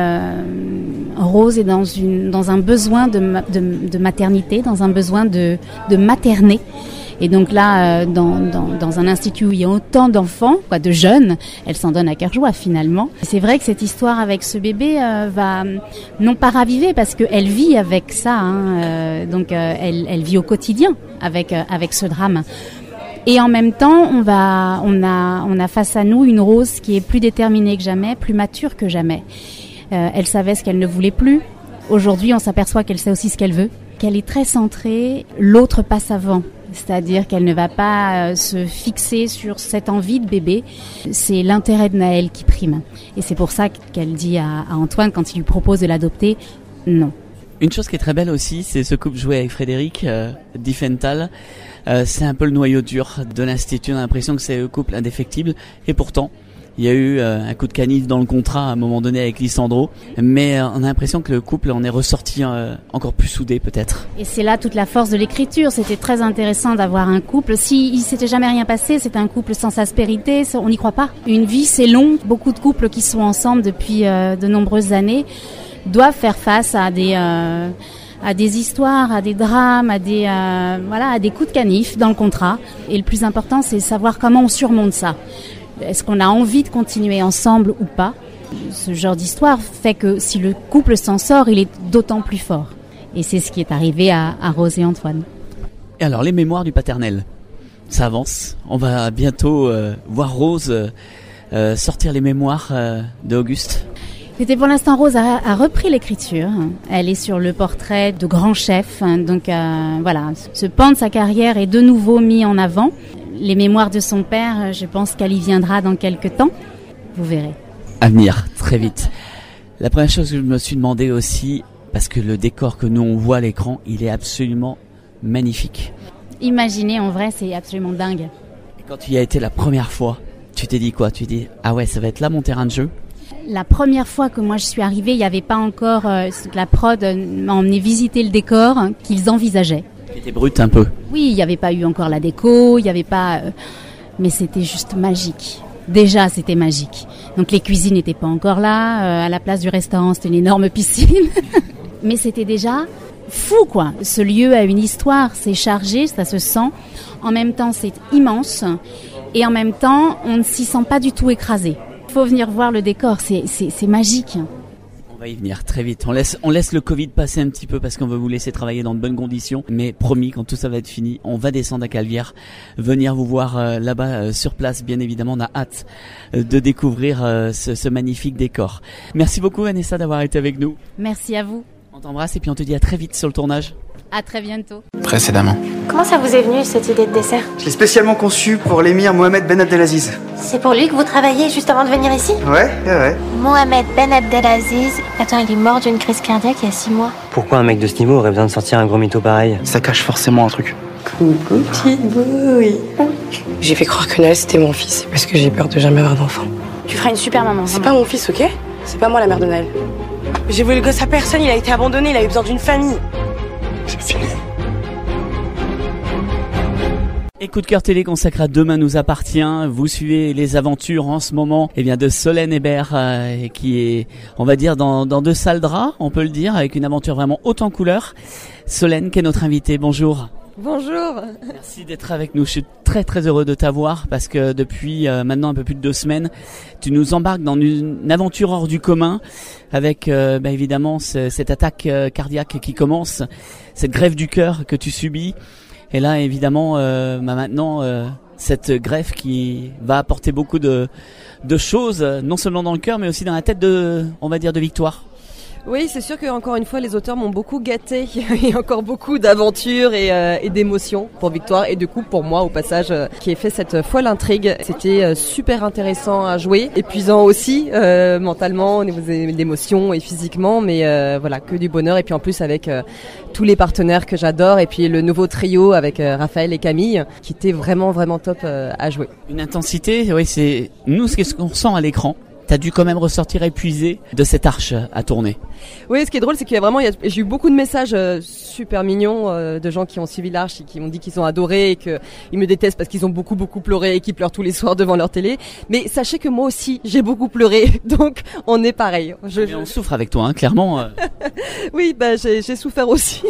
Rose est dans un besoin de maternité, dans un besoin de materner. Et donc là, dans un institut où il y a autant d'enfants, de jeunes, elle s'en donne à cœur joie finalement. Et c'est vrai que cette histoire avec ce bébé va non pas raviver parce qu'elle vit avec ça, donc elle vit au quotidien avec ce drame. Et en même temps, on a face à nous une Rose qui est plus déterminée que jamais, plus mature que jamais. Elle savait ce qu'elle ne voulait plus. Aujourd'hui, on s'aperçoit qu'elle sait aussi ce qu'elle veut, qu'elle est très centrée. L'autre passe avant. C'est-à-dire qu'elle ne va pas se fixer sur cette envie de bébé. C'est l'intérêt de Naël qui prime. Et c'est pour ça qu'elle dit à Antoine, quand il lui propose de l'adopter, non. Une chose qui est très belle aussi, c'est ce couple joué avec Frédéric Diffenthal. C'est un peu le noyau dur de l'Institut. On a l'impression que c'est un couple indéfectible. Et pourtant, il y a eu un coup de canif dans le contrat à un moment donné avec Lisandro, mais on a l'impression que le couple en est ressorti encore plus soudé peut-être. Et c'est là toute la force de l'écriture. C'était très intéressant d'avoir un couple. Si s'était jamais rien passé, c'est un couple sans aspérité, on n'y croit pas. Une vie, c'est long. Beaucoup de couples qui sont ensemble depuis de nombreuses années doivent faire face à des histoires, à des drames, à des coups de canif dans le contrat. Et le plus important, c'est savoir comment on surmonte ça. Est-ce qu'on a envie de continuer ensemble ou pas ? Ce genre d'histoire fait que si le couple s'en sort, il est d'autant plus fort. Et c'est ce qui est arrivé à Rose et Antoine. Et alors, les mémoires du paternel, ça avance. On va bientôt voir Rose sortir les mémoires d'Auguste. C'était pour l'instant, Rose a repris l'écriture. Elle est sur le portrait de grand chef. Donc voilà, ce pan de sa carrière est de nouveau mis en avant. Les mémoires de son père, je pense qu'elle y viendra dans quelques temps. Vous verrez. À venir, très vite. La première chose que je me suis demandé aussi, parce que le décor que nous on voit à l'écran, il est absolument magnifique. Imaginez, en vrai, c'est absolument dingue. Et quand tu y as été la première fois, tu t'es dit quoi ? Tu t'es dit, ah ouais, ça va être là mon terrain de jeu ? La première fois que moi je suis arrivée, il n'y avait pas encore la prod m'a emmené visiter le décor qu'ils envisageaient. C'était brut un peu. Oui, il n'y avait pas eu encore la déco, il n'y avait pas... mais c'était juste magique. Déjà, c'était magique. Donc les cuisines n'étaient pas encore là. À la place du restaurant, c'était une énorme piscine. Mais c'était déjà fou, quoi. Ce lieu a une histoire, c'est chargé, ça se sent. En même temps, c'est immense. Et en même temps, on ne s'y sent pas du tout écrasé. Il faut venir voir le décor, c'est magique. On va y venir très vite. On laisse le Covid passer un petit peu parce qu'on veut vous laisser travailler dans de bonnes conditions. Mais promis, quand tout ça va être fini, on va descendre à Calvière, venir vous voir là-bas sur place. Bien évidemment, on a hâte de découvrir ce magnifique décor. Merci beaucoup Vanessa d'avoir été avec nous. Merci à vous. On t'embrasse et puis on te dit à très vite sur le tournage. À très bientôt. Précédemment. Comment ça vous est venu cette idée de dessert? Je l'ai spécialement conçu pour l'émir Mohamed Ben Abdelaziz. C'est pour lui que vous travaillez juste avant de venir ici? Ouais. Mohamed Ben Abdelaziz. Attends, il est mort d'une crise cardiaque il y a 6 mois. Pourquoi un mec de ce niveau aurait besoin de sortir un gros mytho pareil? Ça cache forcément un truc. Coucou, petite bouille. J'ai fait croire que Noël c'était mon fils parce que j'ai peur de jamais avoir d'enfant. Tu feras une super maman. C'est pas mon fils, ok? C'est pas moi la mère de Noël. J'ai voulu le gosse à personne, il a été abandonné, il a eu besoin d'une famille. C'est fini. Et coup de cœur télé consacré à Demain nous appartient. Vous suivez les aventures en ce moment de Solène Hébert qui est, on va dire, dans deux sales draps, on peut le dire, avec une aventure vraiment haute en couleurs. Solène qui est notre invitée, bonjour. Bonjour. Merci d'être avec nous. Je suis très très heureux de t'avoir parce que depuis maintenant un peu plus de 2 semaines, tu nous embarques dans une aventure hors du commun avec évidemment cette attaque cardiaque qui commence, cette greffe du cœur que tu subis. Et là évidemment maintenant cette greffe qui va apporter beaucoup de choses, non seulement dans le cœur mais aussi dans la tête de Victoire. Oui, c'est sûr que encore une fois, les auteurs m'ont beaucoup gâté. Il y a encore beaucoup d'aventures et d'émotions pour Victoire et du coup pour moi au passage qui ai fait cette folle intrigue. C'était super intéressant à jouer, épuisant aussi mentalement au niveau des émotions et physiquement, mais voilà, que du bonheur. Et puis en plus avec tous les partenaires que j'adore et puis le nouveau trio avec Raphaël et Camille qui était vraiment vraiment top à jouer. Une intensité, oui, c'est nous ce qu'on ressent à l'écran. T'as dû quand même ressortir épuisé de cette arche à tourner. Oui, ce qui est drôle, c'est qu'il y a vraiment, j'ai eu beaucoup de messages super mignons de gens qui ont suivi l'arche et qui m'ont dit qu'ils ont adoré et qu'ils me détestent parce qu'ils ont beaucoup pleuré et qu'ils pleurent tous les soirs devant leur télé. Mais sachez que moi aussi, j'ai beaucoup pleuré, donc on est pareil. On souffre avec toi, hein, clairement. Oui, j'ai souffert aussi.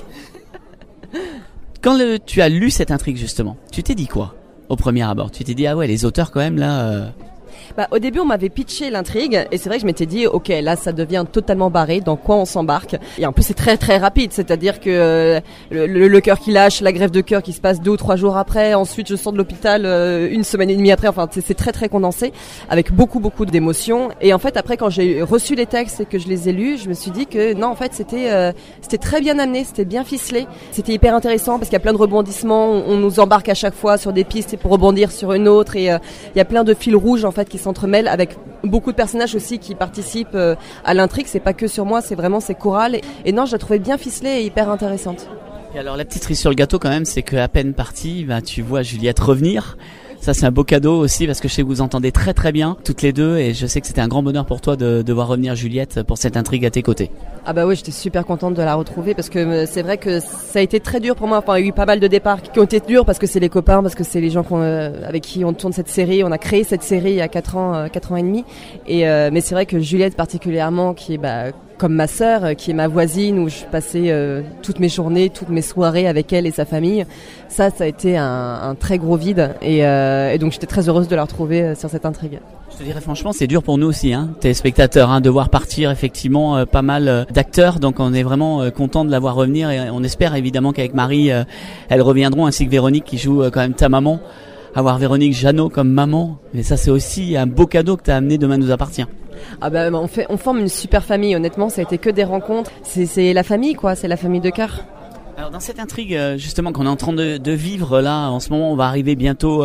Quand tu as lu cette intrigue justement, tu t'es dit quoi au premier abord? Tu t'es dit ah ouais, les auteurs quand même là. Au début, on m'avait pitché l'intrigue et c'est vrai que je m'étais dit, ok, là, ça devient totalement barré. Dans quoi on s'embarque? Et en plus, c'est très très rapide, c'est-à-dire que le cœur qui lâche, la greffe de cœur qui se passe 2 ou 3 jours après. Ensuite, je sors de l'hôpital 1 semaine et demie après. Enfin, c'est très très condensé, avec beaucoup d'émotions. Et en fait, après, quand j'ai reçu les textes et que je les ai lus, je me suis dit que non, en fait, c'était très bien amené, c'était bien ficelé, c'était hyper intéressant parce qu'il y a plein de rebondissements. On nous embarque à chaque fois sur des pistes pour rebondir sur une autre et il y a plein de fils rouges en fait qui s'entremêlent avec beaucoup de personnages aussi qui participent à l'intrigue. C'est pas que sur moi, c'est vraiment c'est choral. Et non, je la trouvais bien ficelée et hyper intéressante. Et alors la petite cerise sur le gâteau quand même, c'est qu'à peine partie, tu vois Juliette revenir. Ça c'est un beau cadeau aussi parce que je sais que vous entendez très très bien toutes les deux et je sais que c'était un grand bonheur pour toi de voir revenir Juliette pour cette intrigue à tes côtés. Ah bah oui, j'étais super contente de la retrouver parce que c'est vrai que ça a été très dur pour moi. Enfin, il y a eu pas mal de départs qui ont été durs parce que c'est les copains, parce que c'est les gens avec qui on tourne cette série. On a créé cette série il y a 4 ans et demi. Et mais c'est vrai que Juliette particulièrement, qui est comme ma sœur, qui est ma voisine, où je passais toutes mes journées, toutes mes soirées avec elle et sa famille. Ça a été un très gros vide et donc j'étais très heureuse de la retrouver sur cette intrigue. Je te dirais franchement, c'est dur pour nous aussi, téléspectateurs, de voir partir effectivement pas mal d'acteurs. Donc on est vraiment content de la voir revenir et on espère évidemment qu'avec Marie, elles reviendront, ainsi que Véronique qui joue quand même ta maman. Avoir Véronique Jeannot comme maman, mais ça c'est aussi un beau cadeau que t'as amené Demain nous appartient. Ah on forme une super famille, honnêtement, ça a été que des rencontres. C'est la famille quoi, c'est la famille de cœur. Alors dans cette intrigue justement qu'on est en train de vivre là en ce moment, on va arriver bientôt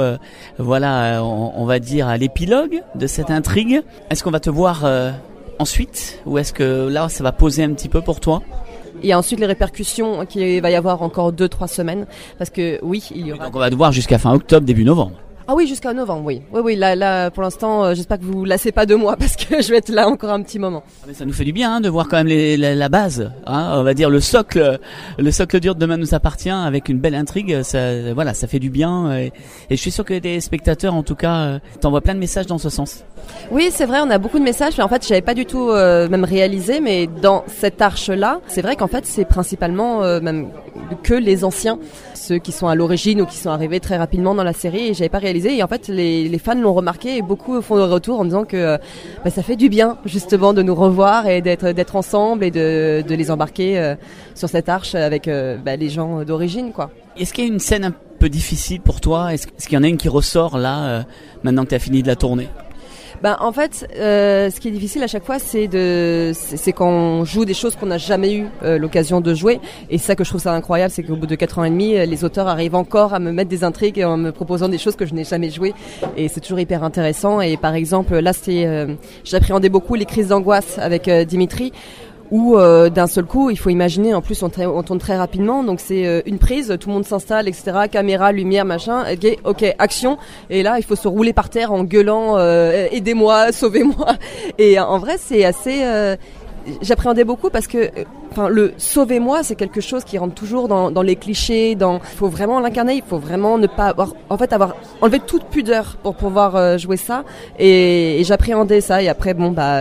on va dire à l'épilogue de cette intrigue. Est-ce qu'on va te voir ensuite ou est-ce que là ça va poser un petit peu pour toi? Il y a ensuite les répercussions qu'il va y avoir encore 2-3 semaines parce que oui, il y aura. Donc on va te voir jusqu'à fin octobre, début novembre. Ah oui, jusqu'à novembre, oui. Oui, là, pour l'instant, j'espère que vous vous lassez pas de moi parce que je vais être là encore un petit moment. Ah mais ça nous fait du bien de voir quand même la base, on va dire le socle dur de Demain nous appartient avec une belle intrigue. Ça fait du bien et je suis sûr que les spectateurs, en tout cas, t'envoient plein de messages dans ce sens. Oui, c'est vrai, on a beaucoup de messages. Mais en fait, j'avais pas du tout même réalisé, mais dans cette arche-là, c'est vrai qu'en fait, c'est principalement même que les anciens, ceux qui sont à l'origine ou qui sont arrivés très rapidement dans la série. Et j'avais pas réalisé. Et en fait, les fans l'ont remarqué et beaucoup font de retour en disant que ça fait du bien justement de nous revoir et d'être ensemble et de les embarquer sur cette arche avec les gens d'origine, quoi. Est-ce qu'il y a une scène un peu difficile pour toi? Est-ce qu'il y en a une qui ressort là maintenant que tu as fini de la tourner? En fait, ce qui est difficile à chaque fois, c'est quand on joue des choses qu'on n'a jamais eu l'occasion de jouer. Et ça que je trouve ça incroyable, c'est qu'au bout de 4 ans et demi, les auteurs arrivent encore à me mettre des intrigues en me proposant des choses que je n'ai jamais jouées. Et c'est toujours hyper intéressant. Et par exemple, là, j'appréhendais beaucoup les crises d'angoisse avec Dimitri. Où d'un seul coup, il faut imaginer, en plus on tourne très rapidement, donc c'est une prise, tout le monde s'installe, etc. Caméra, lumière, machin, ok, action. Et là, il faut se rouler par terre en gueulant, aidez-moi, sauvez-moi. Et en vrai, c'est assez... J'appréhendais beaucoup parce que le sauvez-moi, c'est quelque chose qui rentre toujours dans les clichés, il faut vraiment l'incarner, il faut vraiment ne pas avoir enlevé toute pudeur pour pouvoir jouer ça, et j'appréhendais ça. Et après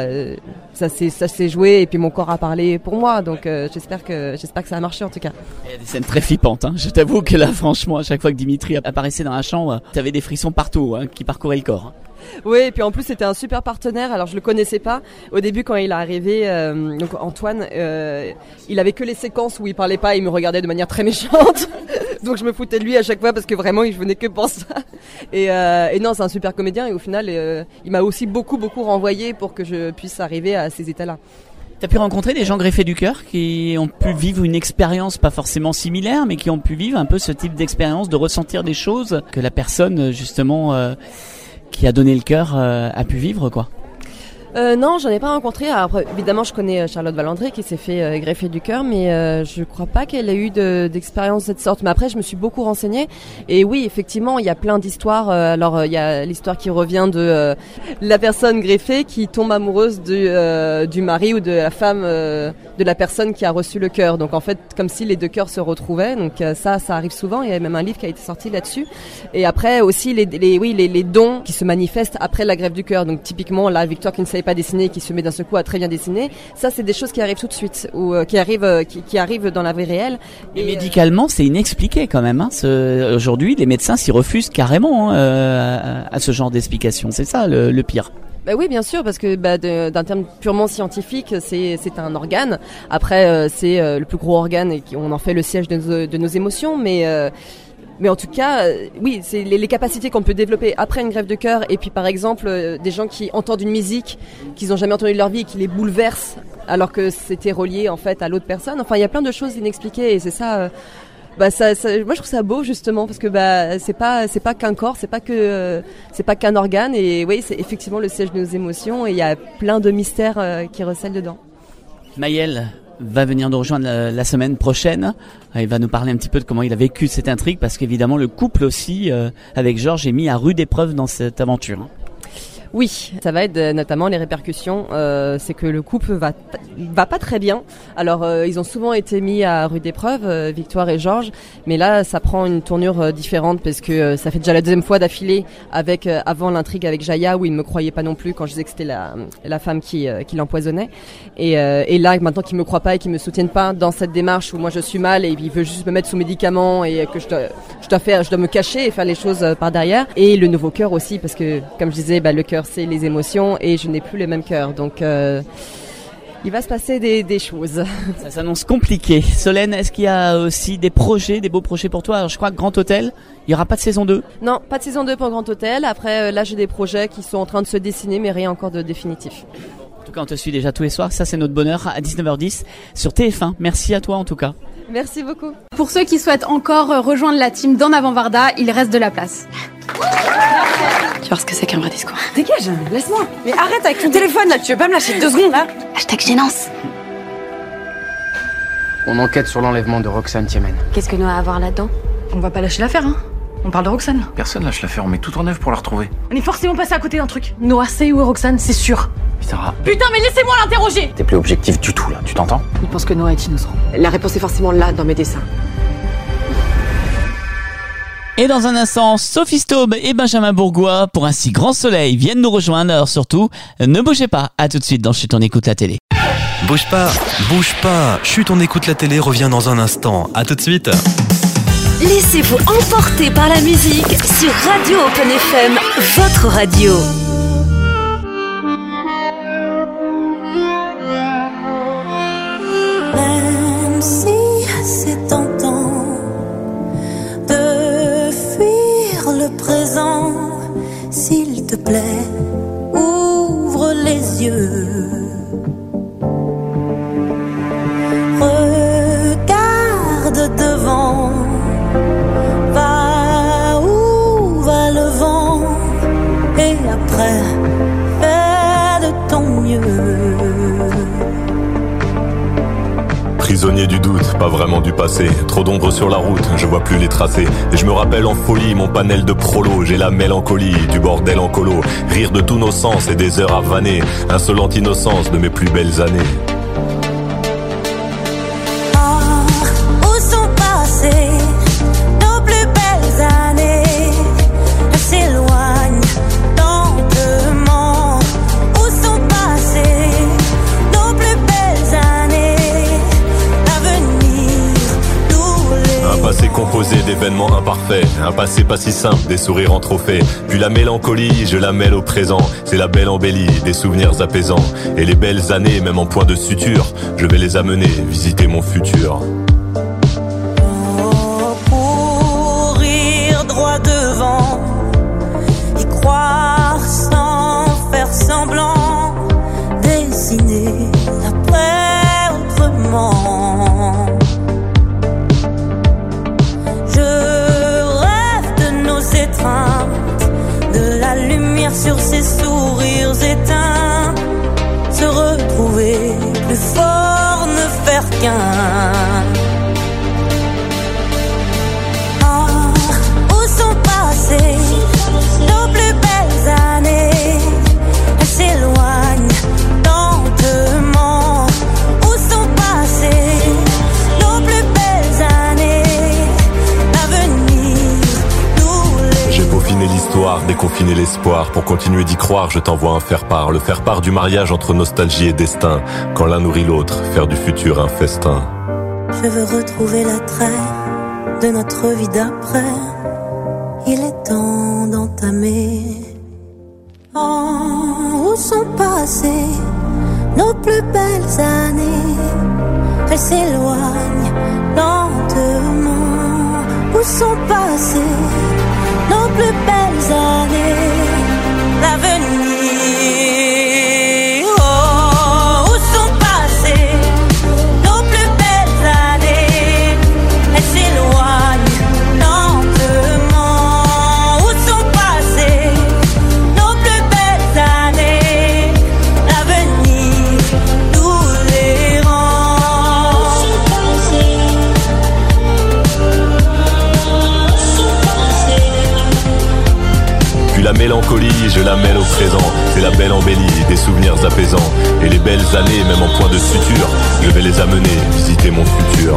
ça s'est joué et puis mon corps a parlé pour moi, donc j'espère que ça a marché en tout cas. Il y a des scènes très flippantes, hein. Je t'avoue que là franchement, à chaque fois que Dimitri apparaissait dans la chambre, t'avais des frissons partout, hein, qui parcouraient le corps, hein. Oui, et puis en plus c'était un super partenaire. Alors je le connaissais pas au début quand il est arrivé. Donc Antoine, il avait que les séquences où il parlait pas, il me regardait de manière très méchante. Donc je me foutais de lui à chaque fois parce que vraiment il venait que pour ça. Et non, c'est un super comédien et au final il m'a aussi beaucoup renvoyé pour que je puisse arriver à ces états-là. T'as pu rencontrer des gens greffés du cœur qui ont pu vivre une expérience pas forcément similaire, mais qui ont pu vivre un peu ce type d'expérience, de ressentir des choses que la personne justement qui a donné le cœur a pu vivre, quoi. Non, j'en ai pas rencontré. Alors, évidemment, je connais Charlotte Valandré qui s'est fait greffer du cœur, mais je crois pas qu'elle ait eu d'expérience de cette sorte. Mais après, je me suis beaucoup renseignée. Et oui, effectivement, il y a plein d'histoires. Alors, il y a l'histoire qui revient de la personne greffée qui tombe amoureuse du mari ou de la femme de la personne qui a reçu le cœur. Donc, en fait, comme si les deux cœurs se retrouvaient. Donc, ça arrive souvent. Il y a même un livre qui a été sorti là-dessus. Et après, aussi, les dons qui se manifestent après la greffe du cœur. Donc, typiquement, la Victoire qui ne savait pas dessiner, qui se met d'un seul coup à très bien dessiner. Ça, c'est des choses qui arrivent tout de suite ou qui arrivent dans la vie réelle. Et médicalement, c'est inexpliqué quand même, hein. Aujourd'hui, les médecins s'y refusent carrément à ce genre d'explication. C'est ça le pire. Oui, bien sûr, parce que d'un terme purement scientifique, c'est un organe. Après, c'est le plus gros organe et on en fait le siège de nos émotions, mais en tout cas, oui, c'est les capacités qu'on peut développer après une greffe de cœur. Et puis par exemple, des gens qui entendent une musique qu'ils n'ont jamais entendue de leur vie et qui les bouleverse alors que c'était relié en fait à l'autre personne. Enfin, il y a plein de choses inexpliquées et c'est ça. Moi, je trouve ça beau justement parce que c'est pas qu'un corps, c'est pas qu'un organe. Et oui, c'est effectivement le siège de nos émotions et il y a plein de mystères qui recèlent dedans. Maëlle va venir nous rejoindre la semaine prochaine. Il va nous parler un petit peu de comment il a vécu cette intrigue, parce qu'évidemment le couple aussi avec Georges est mis à rude épreuve dans cette aventure. Oui, ça va être notamment les répercussions. C'est que le couple va pas très bien. Alors ils ont souvent été mis à rude épreuve, Victoire et Georges, mais là ça prend une tournure différente parce que ça fait déjà la deuxième fois d'affilée avec avant l'intrigue avec Jaya où ils me croyaient pas non plus quand je disais que c'était la femme qui l'empoisonnait. Et là maintenant qu'ils me croient pas et qu'ils me soutiennent pas dans cette démarche où moi je suis mal et il veut juste me mettre sous médicaments et que je dois me cacher et faire les choses par derrière. Et le nouveau cœur aussi parce que comme je disais, le cœur c'est les émotions et je n'ai plus le même cœur. Donc il va se passer des choses. Ça s'annonce compliqué. Solène, est-ce qu'il y a aussi des beaux projets pour toi? Alors, je crois que Grand Hôtel, il n'y aura pas de saison 2. Non, pas de saison 2 pour Grand Hôtel. Après, là, j'ai des projets qui sont en train de se dessiner, mais rien encore de définitif. En tout cas, on te suit déjà tous les soirs. Ça, c'est notre bonheur à 19h10 sur TF1. Merci à toi, en tout cas. Merci beaucoup. Pour ceux qui souhaitent encore rejoindre la team d'En Avant Varda, il reste de la place. Tu vois ce que c'est qu'un vrai discours. Dégage, laisse-moi. Mais arrête avec ton téléphone là, tu veux pas me lâcher 2 secondes là? #gênance. On enquête sur l'enlèvement de Roxane Thiémen. Qu'est-ce que nous a à voir là-dedans? On va pas lâcher l'affaire, hein. On parle de Roxane. Personne lâche l'affaire, on met tout en œuvre pour la retrouver. On est forcément passé à côté d'un truc. Noah sait où est Roxane, c'est sûr. Sarah. Putain, mais laissez-moi l'interroger. T'es plus objectif du tout là, tu t'entends? Il pense que Noah est innocent. La réponse est forcément là dans mes dessins. Et dans un instant, Sophie Staub et Benjamin Bourgois pour un si grand soleil viennent nous rejoindre. Alors surtout, ne bougez pas. À tout de suite dans Chut, on écoute la télé. Bouge pas. Chut, on écoute la télé revient dans un instant. À tout de suite. Laissez-vous emporter par la musique sur Radio Open FM, votre radio. Même si c'est tentant de fuir le présent, s'il te plaît, oublie. yeux. Regarde devant, va où va le vent, et après, fais de ton mieux. Prisonnier du doute, pas vraiment du passé. Trop d'ombre sur la route, je vois plus les tracés. Et je me rappelle en folie mon panel de prolo. J'ai la mélancolie du bordel en colo. Rire de tous nos sens et des heures à vanner. Insolente innocence de mes plus belles années. Où sont passées nos plus belles années? Elles s'éloignent lentement. Où sont passées nos plus belles années? L'avenir nous les... Un passé composé d'événements imparfaits. Un passé pas si simple, des sourires en trophée. Puis la mélancolie, je la mêle au présent. C'est la belle embellie, des souvenirs apaisants. Et les belles années, même en point de suture, je vais les amener visiter mon futur. Courir droit devant, y croire sans faire semblant, dessiner après autrement. Je rêve de nos étreintes, de la lumière sur ces sourires éteints, se retrouver plus fort, ne faire qu'un. Où sont passées nos plus belles années? Elles s'éloignent lentement. Où sont passées nos plus belles années? L'avenir nous les... J'ai peaufiné l'histoire, déconfiné l'espoir. Pour continuer d'y croire, je t'envoie un faire-part. Le faire-part du mariage entre nostalgie et destin. Quand l'un nourrit l'autre, faire du futur un festin. Je veux retrouver l'attrait de notre vie d'après. Il est temps d'entamer. Où sont passées nos plus belles années? Elles s'éloignent lentement. Où sont passées nos plus belles années? L'avenir. Où sont passées nos plus belles années? Elles s'éloignent lentement. Où sont passées nos plus belles années? L'avenir nous les rend. Puis la mélancolie, je la mêle au présent. C'est la belle embellie, des souvenirs apaisants. Et les belles années, même en point de suture, je vais les amener visiter mon futur.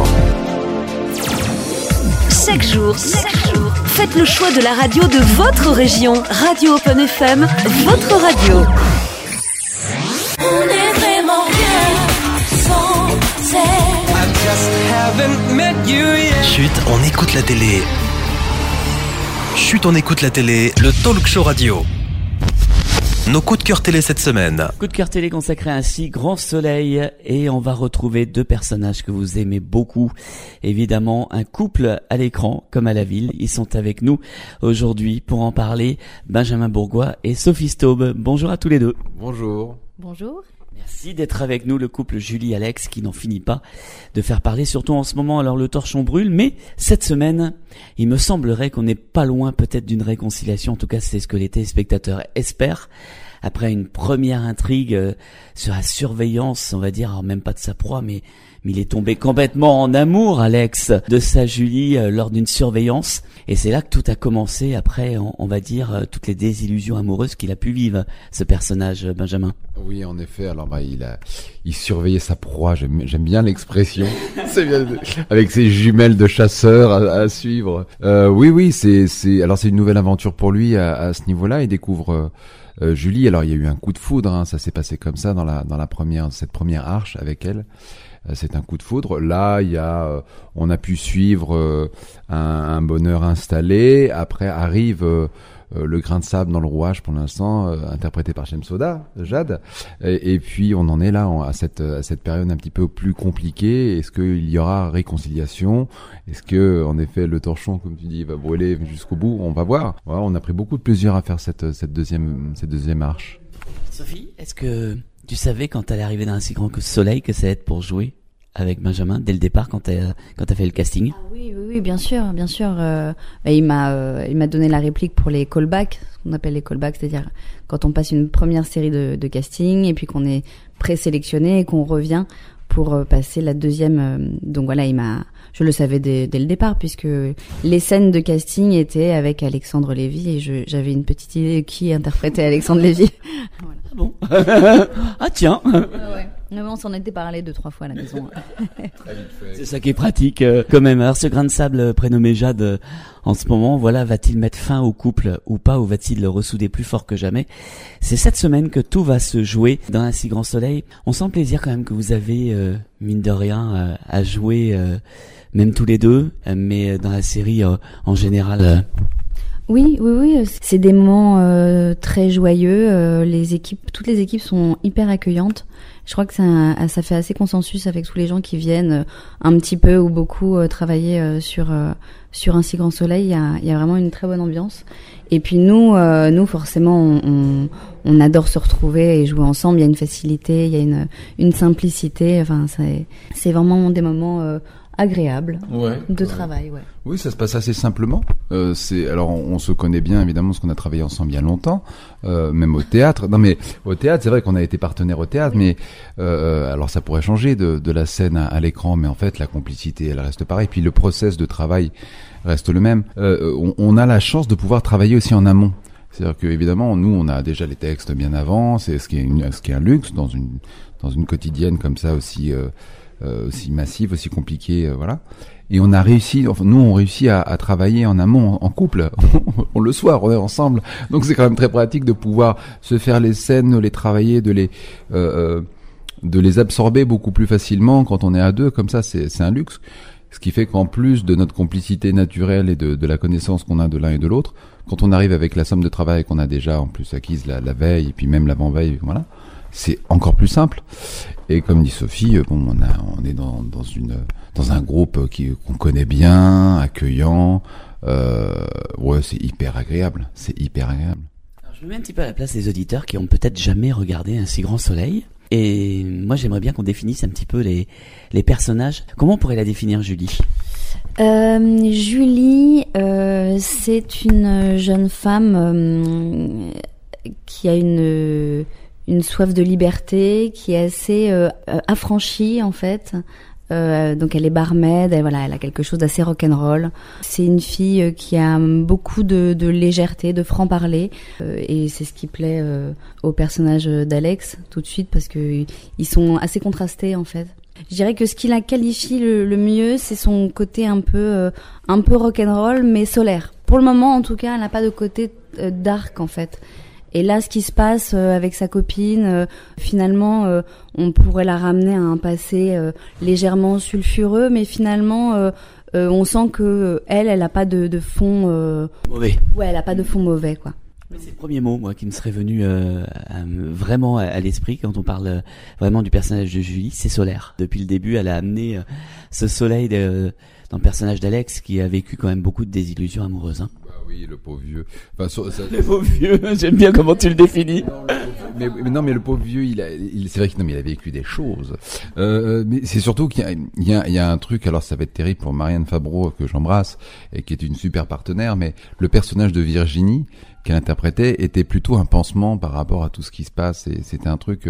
Chaque jour, faites le choix de la radio de votre région. Radio Open FM, votre radio. On est vraiment bien sans elle. Chut, on écoute la télé. Chut, on écoute la télé, le talk show radio. Nos coups de cœur télé cette semaine. Coup de cœur télé consacré à un si grand soleil et on va retrouver deux personnages que vous aimez beaucoup. Évidemment, un couple à l'écran comme à la ville. Ils sont avec nous aujourd'hui pour en parler. Benjamin Bourgois et Sophie Staub. Bonjour à tous les deux. Bonjour. Bonjour. Merci d'être avec nous, le couple Julie-Alex qui n'en finit pas de faire parler, surtout en ce moment. Alors le torchon brûle, mais cette semaine, il me semblerait qu'on n'est pas loin peut-être d'une réconciliation. En tout cas, c'est ce que les téléspectateurs espèrent. Après une première intrigue sur la surveillance, on va dire, alors même pas de sa proie, mais il est tombé complètement en amour, Alex, de sa Julie lors d'une surveillance. Et c'est là que tout a commencé, après, on va dire, toutes les désillusions amoureuses qu'il a pu vivre, ce personnage, Benjamin. Oui, en effet. Alors, il surveillait sa proie. J'aime bien l'expression. C'est bien, avec ses jumelles de chasseurs à suivre. Oui, alors c'est une nouvelle aventure pour lui à ce niveau-là. Il découvre Julie. Alors, il y a eu un coup de foudre, hein. Ça s'est passé comme ça dans cette première arche avec elle. C'est un coup de foudre. Là, on a pu suivre un bonheur installé. Après arrive le grain de sable dans le rouage pour l'instant, interprété par Shemsoda, Jade. Et puis on en est là à cette période un petit peu plus compliquée. Est-ce qu'il y aura réconciliation? Est-ce que en effet le torchon, comme tu dis, va brûler jusqu'au bout? On va voir. Voilà, on a pris beaucoup de plaisir à faire cette deuxième arche. Sophie, est-ce que tu savais quand t'allais arriver dans un si grand soleil que ça allait être pour jouer avec Benjamin dès le départ quand t'as fait le casting? Oui, bien sûr. Il m'a donné la réplique pour les callbacks, ce qu'on appelle les callbacks, c'est-à-dire quand on passe une première série de casting et puis qu'on est présélectionné et qu'on revient pour passer la deuxième. Donc voilà, je le savais dès le départ puisque les scènes de casting étaient avec Alexandre Lévy et j'avais une petite idée de qui interprétait Alexandre Lévy. Voilà. Ah bon? Ah tiens. Ouais. On s'en était parlé 2-3 fois à la maison. C'est ça qui est pratique quand même. Alors ce grain de sable prénommé Jade en ce moment, voilà, va-t-il mettre fin au couple ou pas, ou va-t-il le ressouder plus fort que jamais? C'est cette semaine que tout va se jouer dans un si grand soleil. On sent le plaisir quand même que vous avez, mine de rien, à jouer, même tous les deux, mais dans la série en général. Oui, c'est des moments très joyeux. Toutes les équipes sont hyper accueillantes. Je crois que ça fait assez consensus avec tous les gens qui viennent un petit peu ou beaucoup travailler sur un si grand soleil. Il y a vraiment une très bonne ambiance. Et puis nous forcément, on adore se retrouver et jouer ensemble. Il y a une facilité, il y a une simplicité. Enfin, c'est vraiment des moments agréable de travail. Ouais. Oui, ça se passe assez simplement. Alors on se connaît bien évidemment parce qu'on a travaillé ensemble il y a longtemps, même au théâtre. Non mais au théâtre, c'est vrai qu'on a été partenaires au théâtre, mais alors ça pourrait changer de la scène à l'écran, mais en fait la complicité elle reste pareille. Puis le process de travail reste le même. On a la chance de pouvoir travailler aussi en amont. C'est-à-dire que évidemment nous on a déjà les textes bien avant, c'est ce qui est un luxe dans une quotidienne comme ça aussi massive, aussi compliquée, voilà. Et on réussit à travailler en amont, en couple. On le soir, on est ensemble. Donc c'est quand même très pratique de pouvoir se faire les scènes, les travailler, de les absorber beaucoup plus facilement quand on est à deux. Comme ça, c'est un luxe. Ce qui fait qu'en plus de notre complicité naturelle et de la connaissance qu'on a de l'un et de l'autre, quand on arrive avec la somme de travail qu'on a déjà en plus acquise la veille et puis même l'avant-veille, voilà, c'est encore plus simple. Et comme dit Sophie, on est dans un groupe qu'on connaît bien, accueillant. C'est hyper agréable. Alors, je me mets un petit peu à la place des auditeurs qui ont peut-être jamais regardé un si grand soleil. Et moi, j'aimerais bien qu'on définisse un petit peu les personnages. Comment on pourrait la définir, Julie? Julie, c'est une jeune femme qui a une soif de liberté, qui est assez affranchie en fait. Donc elle est barmaid, elle a quelque chose d'assez rock'n'roll. C'est une fille qui a beaucoup de légèreté, de franc-parler, et c'est ce qui plaît au personnage d'Alex tout de suite parce que ils sont assez contrastés en fait. Je dirais que ce qui la qualifie le mieux, c'est son côté un peu rock'n'roll mais solaire. Pour le moment, en tout cas, elle n'a pas de côté dark en fait. Et là, ce qui se passe avec sa copine, finalement, on pourrait la ramener à un passé légèrement sulfureux, mais finalement, on sent que elle a pas de fond mauvais. Ouais, elle a pas de fond mauvais, quoi. C'est le premier mot, moi, qui me serait venu vraiment à l'esprit quand on parle vraiment du personnage de Julie, c'est solaire. Depuis le début, elle a amené ce soleil dans le personnage d'Alex qui a vécu quand même beaucoup de désillusions amoureuses. Hein. Oui, le pauvre vieux. Enfin, le pauvre vieux, j'aime bien comment tu le définis. Mais le pauvre vieux, c'est vrai qu'il a vécu des choses. Mais c'est surtout qu'il y a un truc, alors ça va être terrible pour Marianne Fabreau, que j'embrasse, et qui est une super partenaire, mais le personnage de Virginie, qu'elle interprétait, était plutôt un pansement par rapport à tout ce qui se passe, et c'était un truc...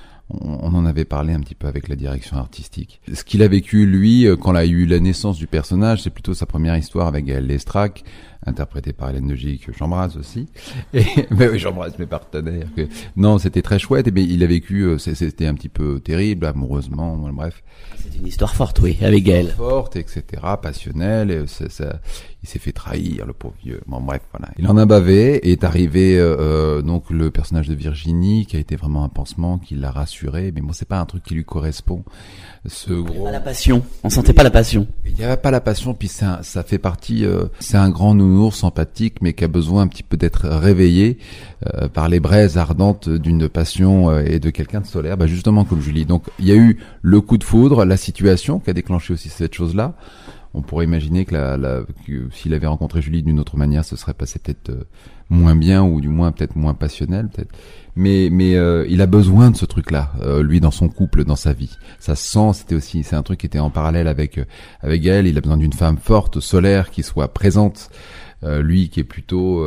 On en avait parlé un petit peu avec la direction artistique. Ce qu'il a vécu, lui, quand il a eu la naissance du personnage, c'est plutôt sa première histoire avec Gaël Lestrac, interprétée par Hélène de Gilly, que j'embrasse aussi. Mais oui, j'embrasse mes partenaires. Non, c'était très chouette. Et il a vécu, c'était un petit peu terrible, amoureusement, bref. C'est une histoire forte, oui, avec Gaël. Forte, etc., passionnelle. Et il s'est fait trahir, le pauvre vieux. Bon, bref, voilà. Il en a bavé et est arrivé donc le personnage de Virginie, qui a été vraiment un pansement, qui l'a rassuré. Mais bon, c'est pas un truc qui lui correspond. Pas la passion. On sentait pas la passion. Il y avait pas la passion. Puis ça fait partie. C'est un grand nounours sympathique, mais qui a besoin un petit peu d'être réveillé par les braises ardentes d'une passion et de quelqu'un de solaire. Justement comme Julie. Donc il y a eu le coup de foudre, la situation qui a déclenché aussi cette chose-là. on pourrait imaginer que s'il avait rencontré Julie d'une autre manière, ce serait passé peut-être moins bien, ou du moins peut-être moins passionnel, peut-être. Mais il a besoin de ce truc-là, lui, dans son couple, dans sa vie. Ça se sent. C'est un truc qui était en parallèle avec elle. Il a besoin d'une femme forte, solaire, qui soit présente. Lui qui est plutôt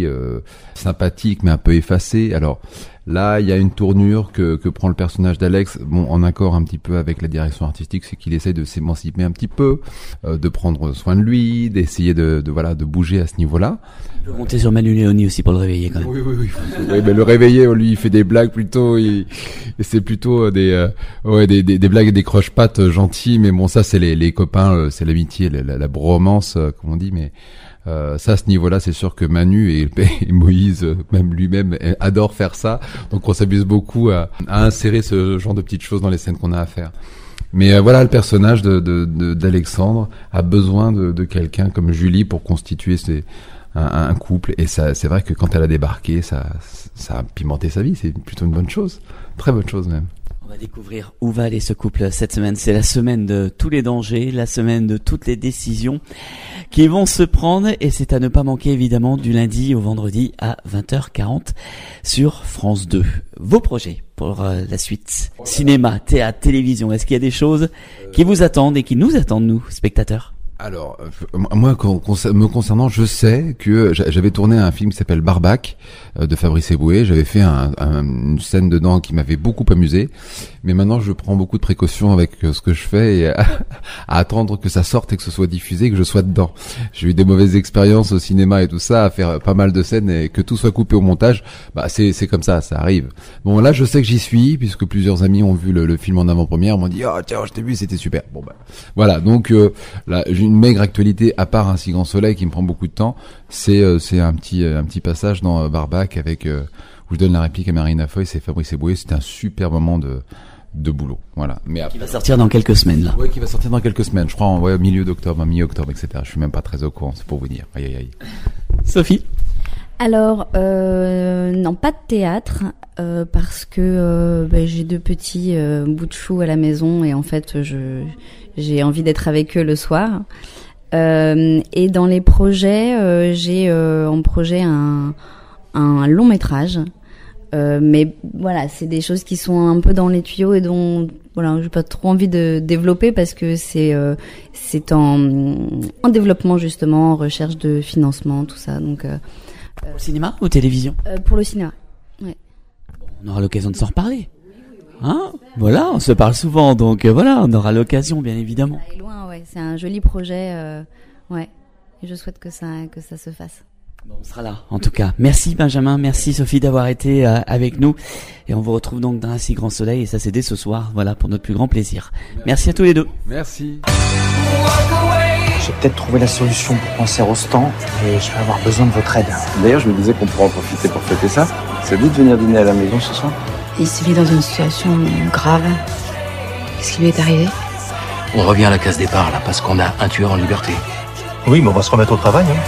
sympathique mais un peu effacé. Alors là, il y a une tournure que prend le personnage d'Alex, en accord un petit peu avec la direction artistique, c'est qu'il essaie de s'émanciper un petit peu, de prendre soin de lui, d'essayer de bouger à ce niveau-là. On peut monter sur Manu Léoni aussi pour le réveiller quand même. Oui. Oui, mais le réveiller, lui, il fait des blagues plutôt, et c'est plutôt des blagues et des croche-pattes gentils, mais bon, ça c'est les copains, c'est l'amitié, la bromance, comme on dit, mais ça, à ce niveau-là, c'est sûr que Manu et Moïse, même lui-même, adore faire ça. Donc, on s'amuse beaucoup à insérer ce genre de petites choses dans les scènes qu'on a à faire. Mais voilà, le personnage d'Alexandre a besoin de quelqu'un comme Julie pour constituer un couple. Et ça, c'est vrai que quand elle a débarqué, ça a pimenté sa vie. C'est plutôt une bonne chose. Très bonne chose même. On va découvrir où va aller ce couple cette semaine. C'est la semaine de tous les dangers, la semaine de toutes les décisions qui vont se prendre, et c'est à ne pas manquer évidemment du lundi au vendredi à 20h40 sur France 2. Vos projets pour la suite? Cinéma, théâtre, télévision, est-ce qu'il y a des choses qui vous attendent et qui nous attendent, nous, spectateurs? Alors, moi, me concernant, je sais que j'avais tourné un film qui s'appelle Barbac, de Fabrice Eboué. J'avais fait une scène dedans qui m'avait beaucoup amusé. Mais maintenant, je prends beaucoup de précautions avec ce que je fais, et à attendre que ça sorte et que ce soit diffusé, que je sois dedans. J'ai eu des mauvaises expériences au cinéma et tout ça, à faire pas mal de scènes et que tout soit coupé au montage. Bah, c'est comme ça arrive. Bon, là, je sais que j'y suis, puisque plusieurs amis ont vu le film en avant-première, m'ont dit, tiens, je t'ai vu, c'était super. Bon, bah, voilà. Donc, là, j'ai une maigre actualité, à part Un si grand soleil qui me prend beaucoup de temps. C'est un petit passage dans Barbac avec, où je donne la réplique à Marina Foy, c'est Fabrice Eboué. C'était un super moment de boulot, voilà. Mais après, qui va sortir dans quelques semaines, là. Ouais, qui va sortir dans quelques semaines, je crois, au milieu d'octobre, mi-octobre, etc. Je suis même pas très au courant, c'est pour vous dire. Aïe. Sophie? Alors, non, pas de théâtre, parce que j'ai 2 petits bouts de chou à la maison, et en fait, j'ai envie d'être avec eux le soir. Et dans les projets, j'ai en projet un long métrage. Mais voilà, c'est des choses qui sont un peu dans les tuyaux et dont j'ai pas trop envie de développer, parce que c'est en développement, justement, en recherche de financement, tout ça. Donc pour le cinéma ou télévision? Pour le cinéma. Ouais. On aura l'occasion de s'en reparler. Hein? Voilà, on se parle souvent, donc voilà, on aura l'occasion, bien évidemment. Ça est loin, ouais. C'est un joli projet, ouais. Et je souhaite que ça se fasse. Bon, on sera là, en tout cas. Merci Benjamin, merci Sophie d'avoir été avec nous. Et on vous retrouve donc dans Un si grand soleil, et ça c'est dès ce soir, voilà, pour notre plus grand plaisir. Merci à tous les deux. Merci. J'ai peut-être trouvé la solution pour penser Rostand, et je vais avoir besoin de votre aide. D'ailleurs, je me disais qu'on pourrait en profiter pour fêter ça. Ça dit de venir dîner à la maison ce soir? Il se vit dans une situation grave. Qu'est-ce qui lui est arrivé? On revient à la case départ, là, parce qu'on a un tueur en liberté. Oui, mais on va se remettre au travail, hein.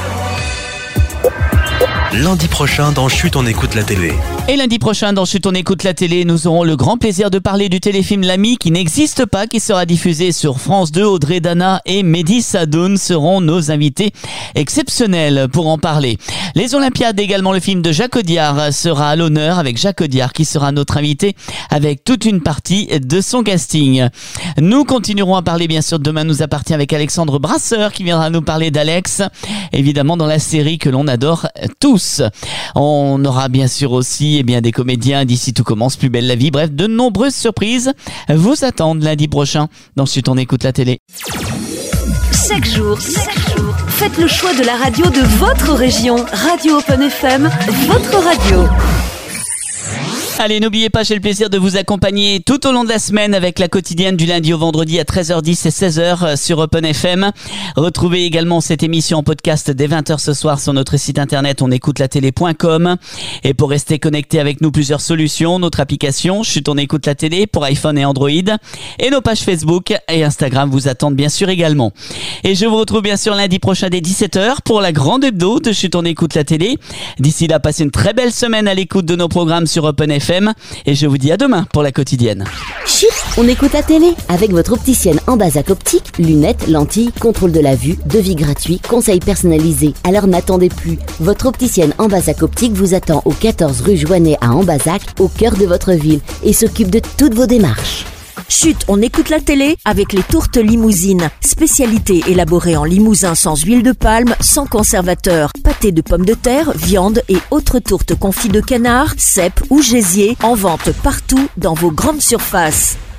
Lundi prochain dans Chut, on écoute la télé. Et lundi prochain dans Chut, on écoute la télé, nous aurons le grand plaisir de parler du téléfilm L'Ami qui n'existe pas, qui sera diffusé sur France 2. Audrey Dana et Mehdi Sadoun seront nos invités exceptionnels pour en parler. Les Olympiades également, le film de Jacques Audiard sera à l'honneur, avec Jacques Audiard qui sera notre invité avec toute une partie de son casting. Nous continuerons à parler, bien sûr, Demain nous appartient avec Alexandre Brasseur qui viendra nous parler d'Alex, évidemment dans la série que l'on adore tous. On aura bien sûr aussi des comédiens d'ici Tout commence, Plus belle la vie, bref, de nombreuses surprises vous attendent lundi prochain dans Chut, on écoute la télé. Chaque jour, faites le choix de la radio de votre région. Radio Open FM, votre radio. Allez, n'oubliez pas, j'ai le plaisir de vous accompagner tout au long de la semaine avec la quotidienne du lundi au vendredi à 13h10 et 16h sur Open FM. Retrouvez également cette émission en podcast dès 20h ce soir sur notre site internet onécoutelatélé.com. Et pour rester connecté avec nous, plusieurs solutions. Notre application Chut, on écoute la télé pour iPhone et Android. Et nos pages Facebook et Instagram vous attendent bien sûr également. Et je vous retrouve bien sûr lundi prochain dès 17h pour la grande hebdo de Chut, on écoute la télé. D'ici là, passez une très belle semaine à l'écoute de nos programmes sur Open FM. FM. Et je vous dis à demain pour la quotidienne. Chut, on écoute la télé avec votre opticienne en Bazac Optique, lunettes, lentilles, contrôle de la vue, devis gratuit, conseils personnalisés. Alors n'attendez plus. Votre opticienne en Bazac Optique vous attend au 14 rue Joannet à Ambazac, au cœur de votre ville, et s'occupe de toutes vos démarches. Chut, on écoute la télé avec les tourtes limousines. Spécialité élaborée en limousin sans huile de palme, sans conservateur. Pâté de pommes de terre, viande et autres tourtes confites de canard, cèpes ou gésier en vente partout dans vos grandes surfaces.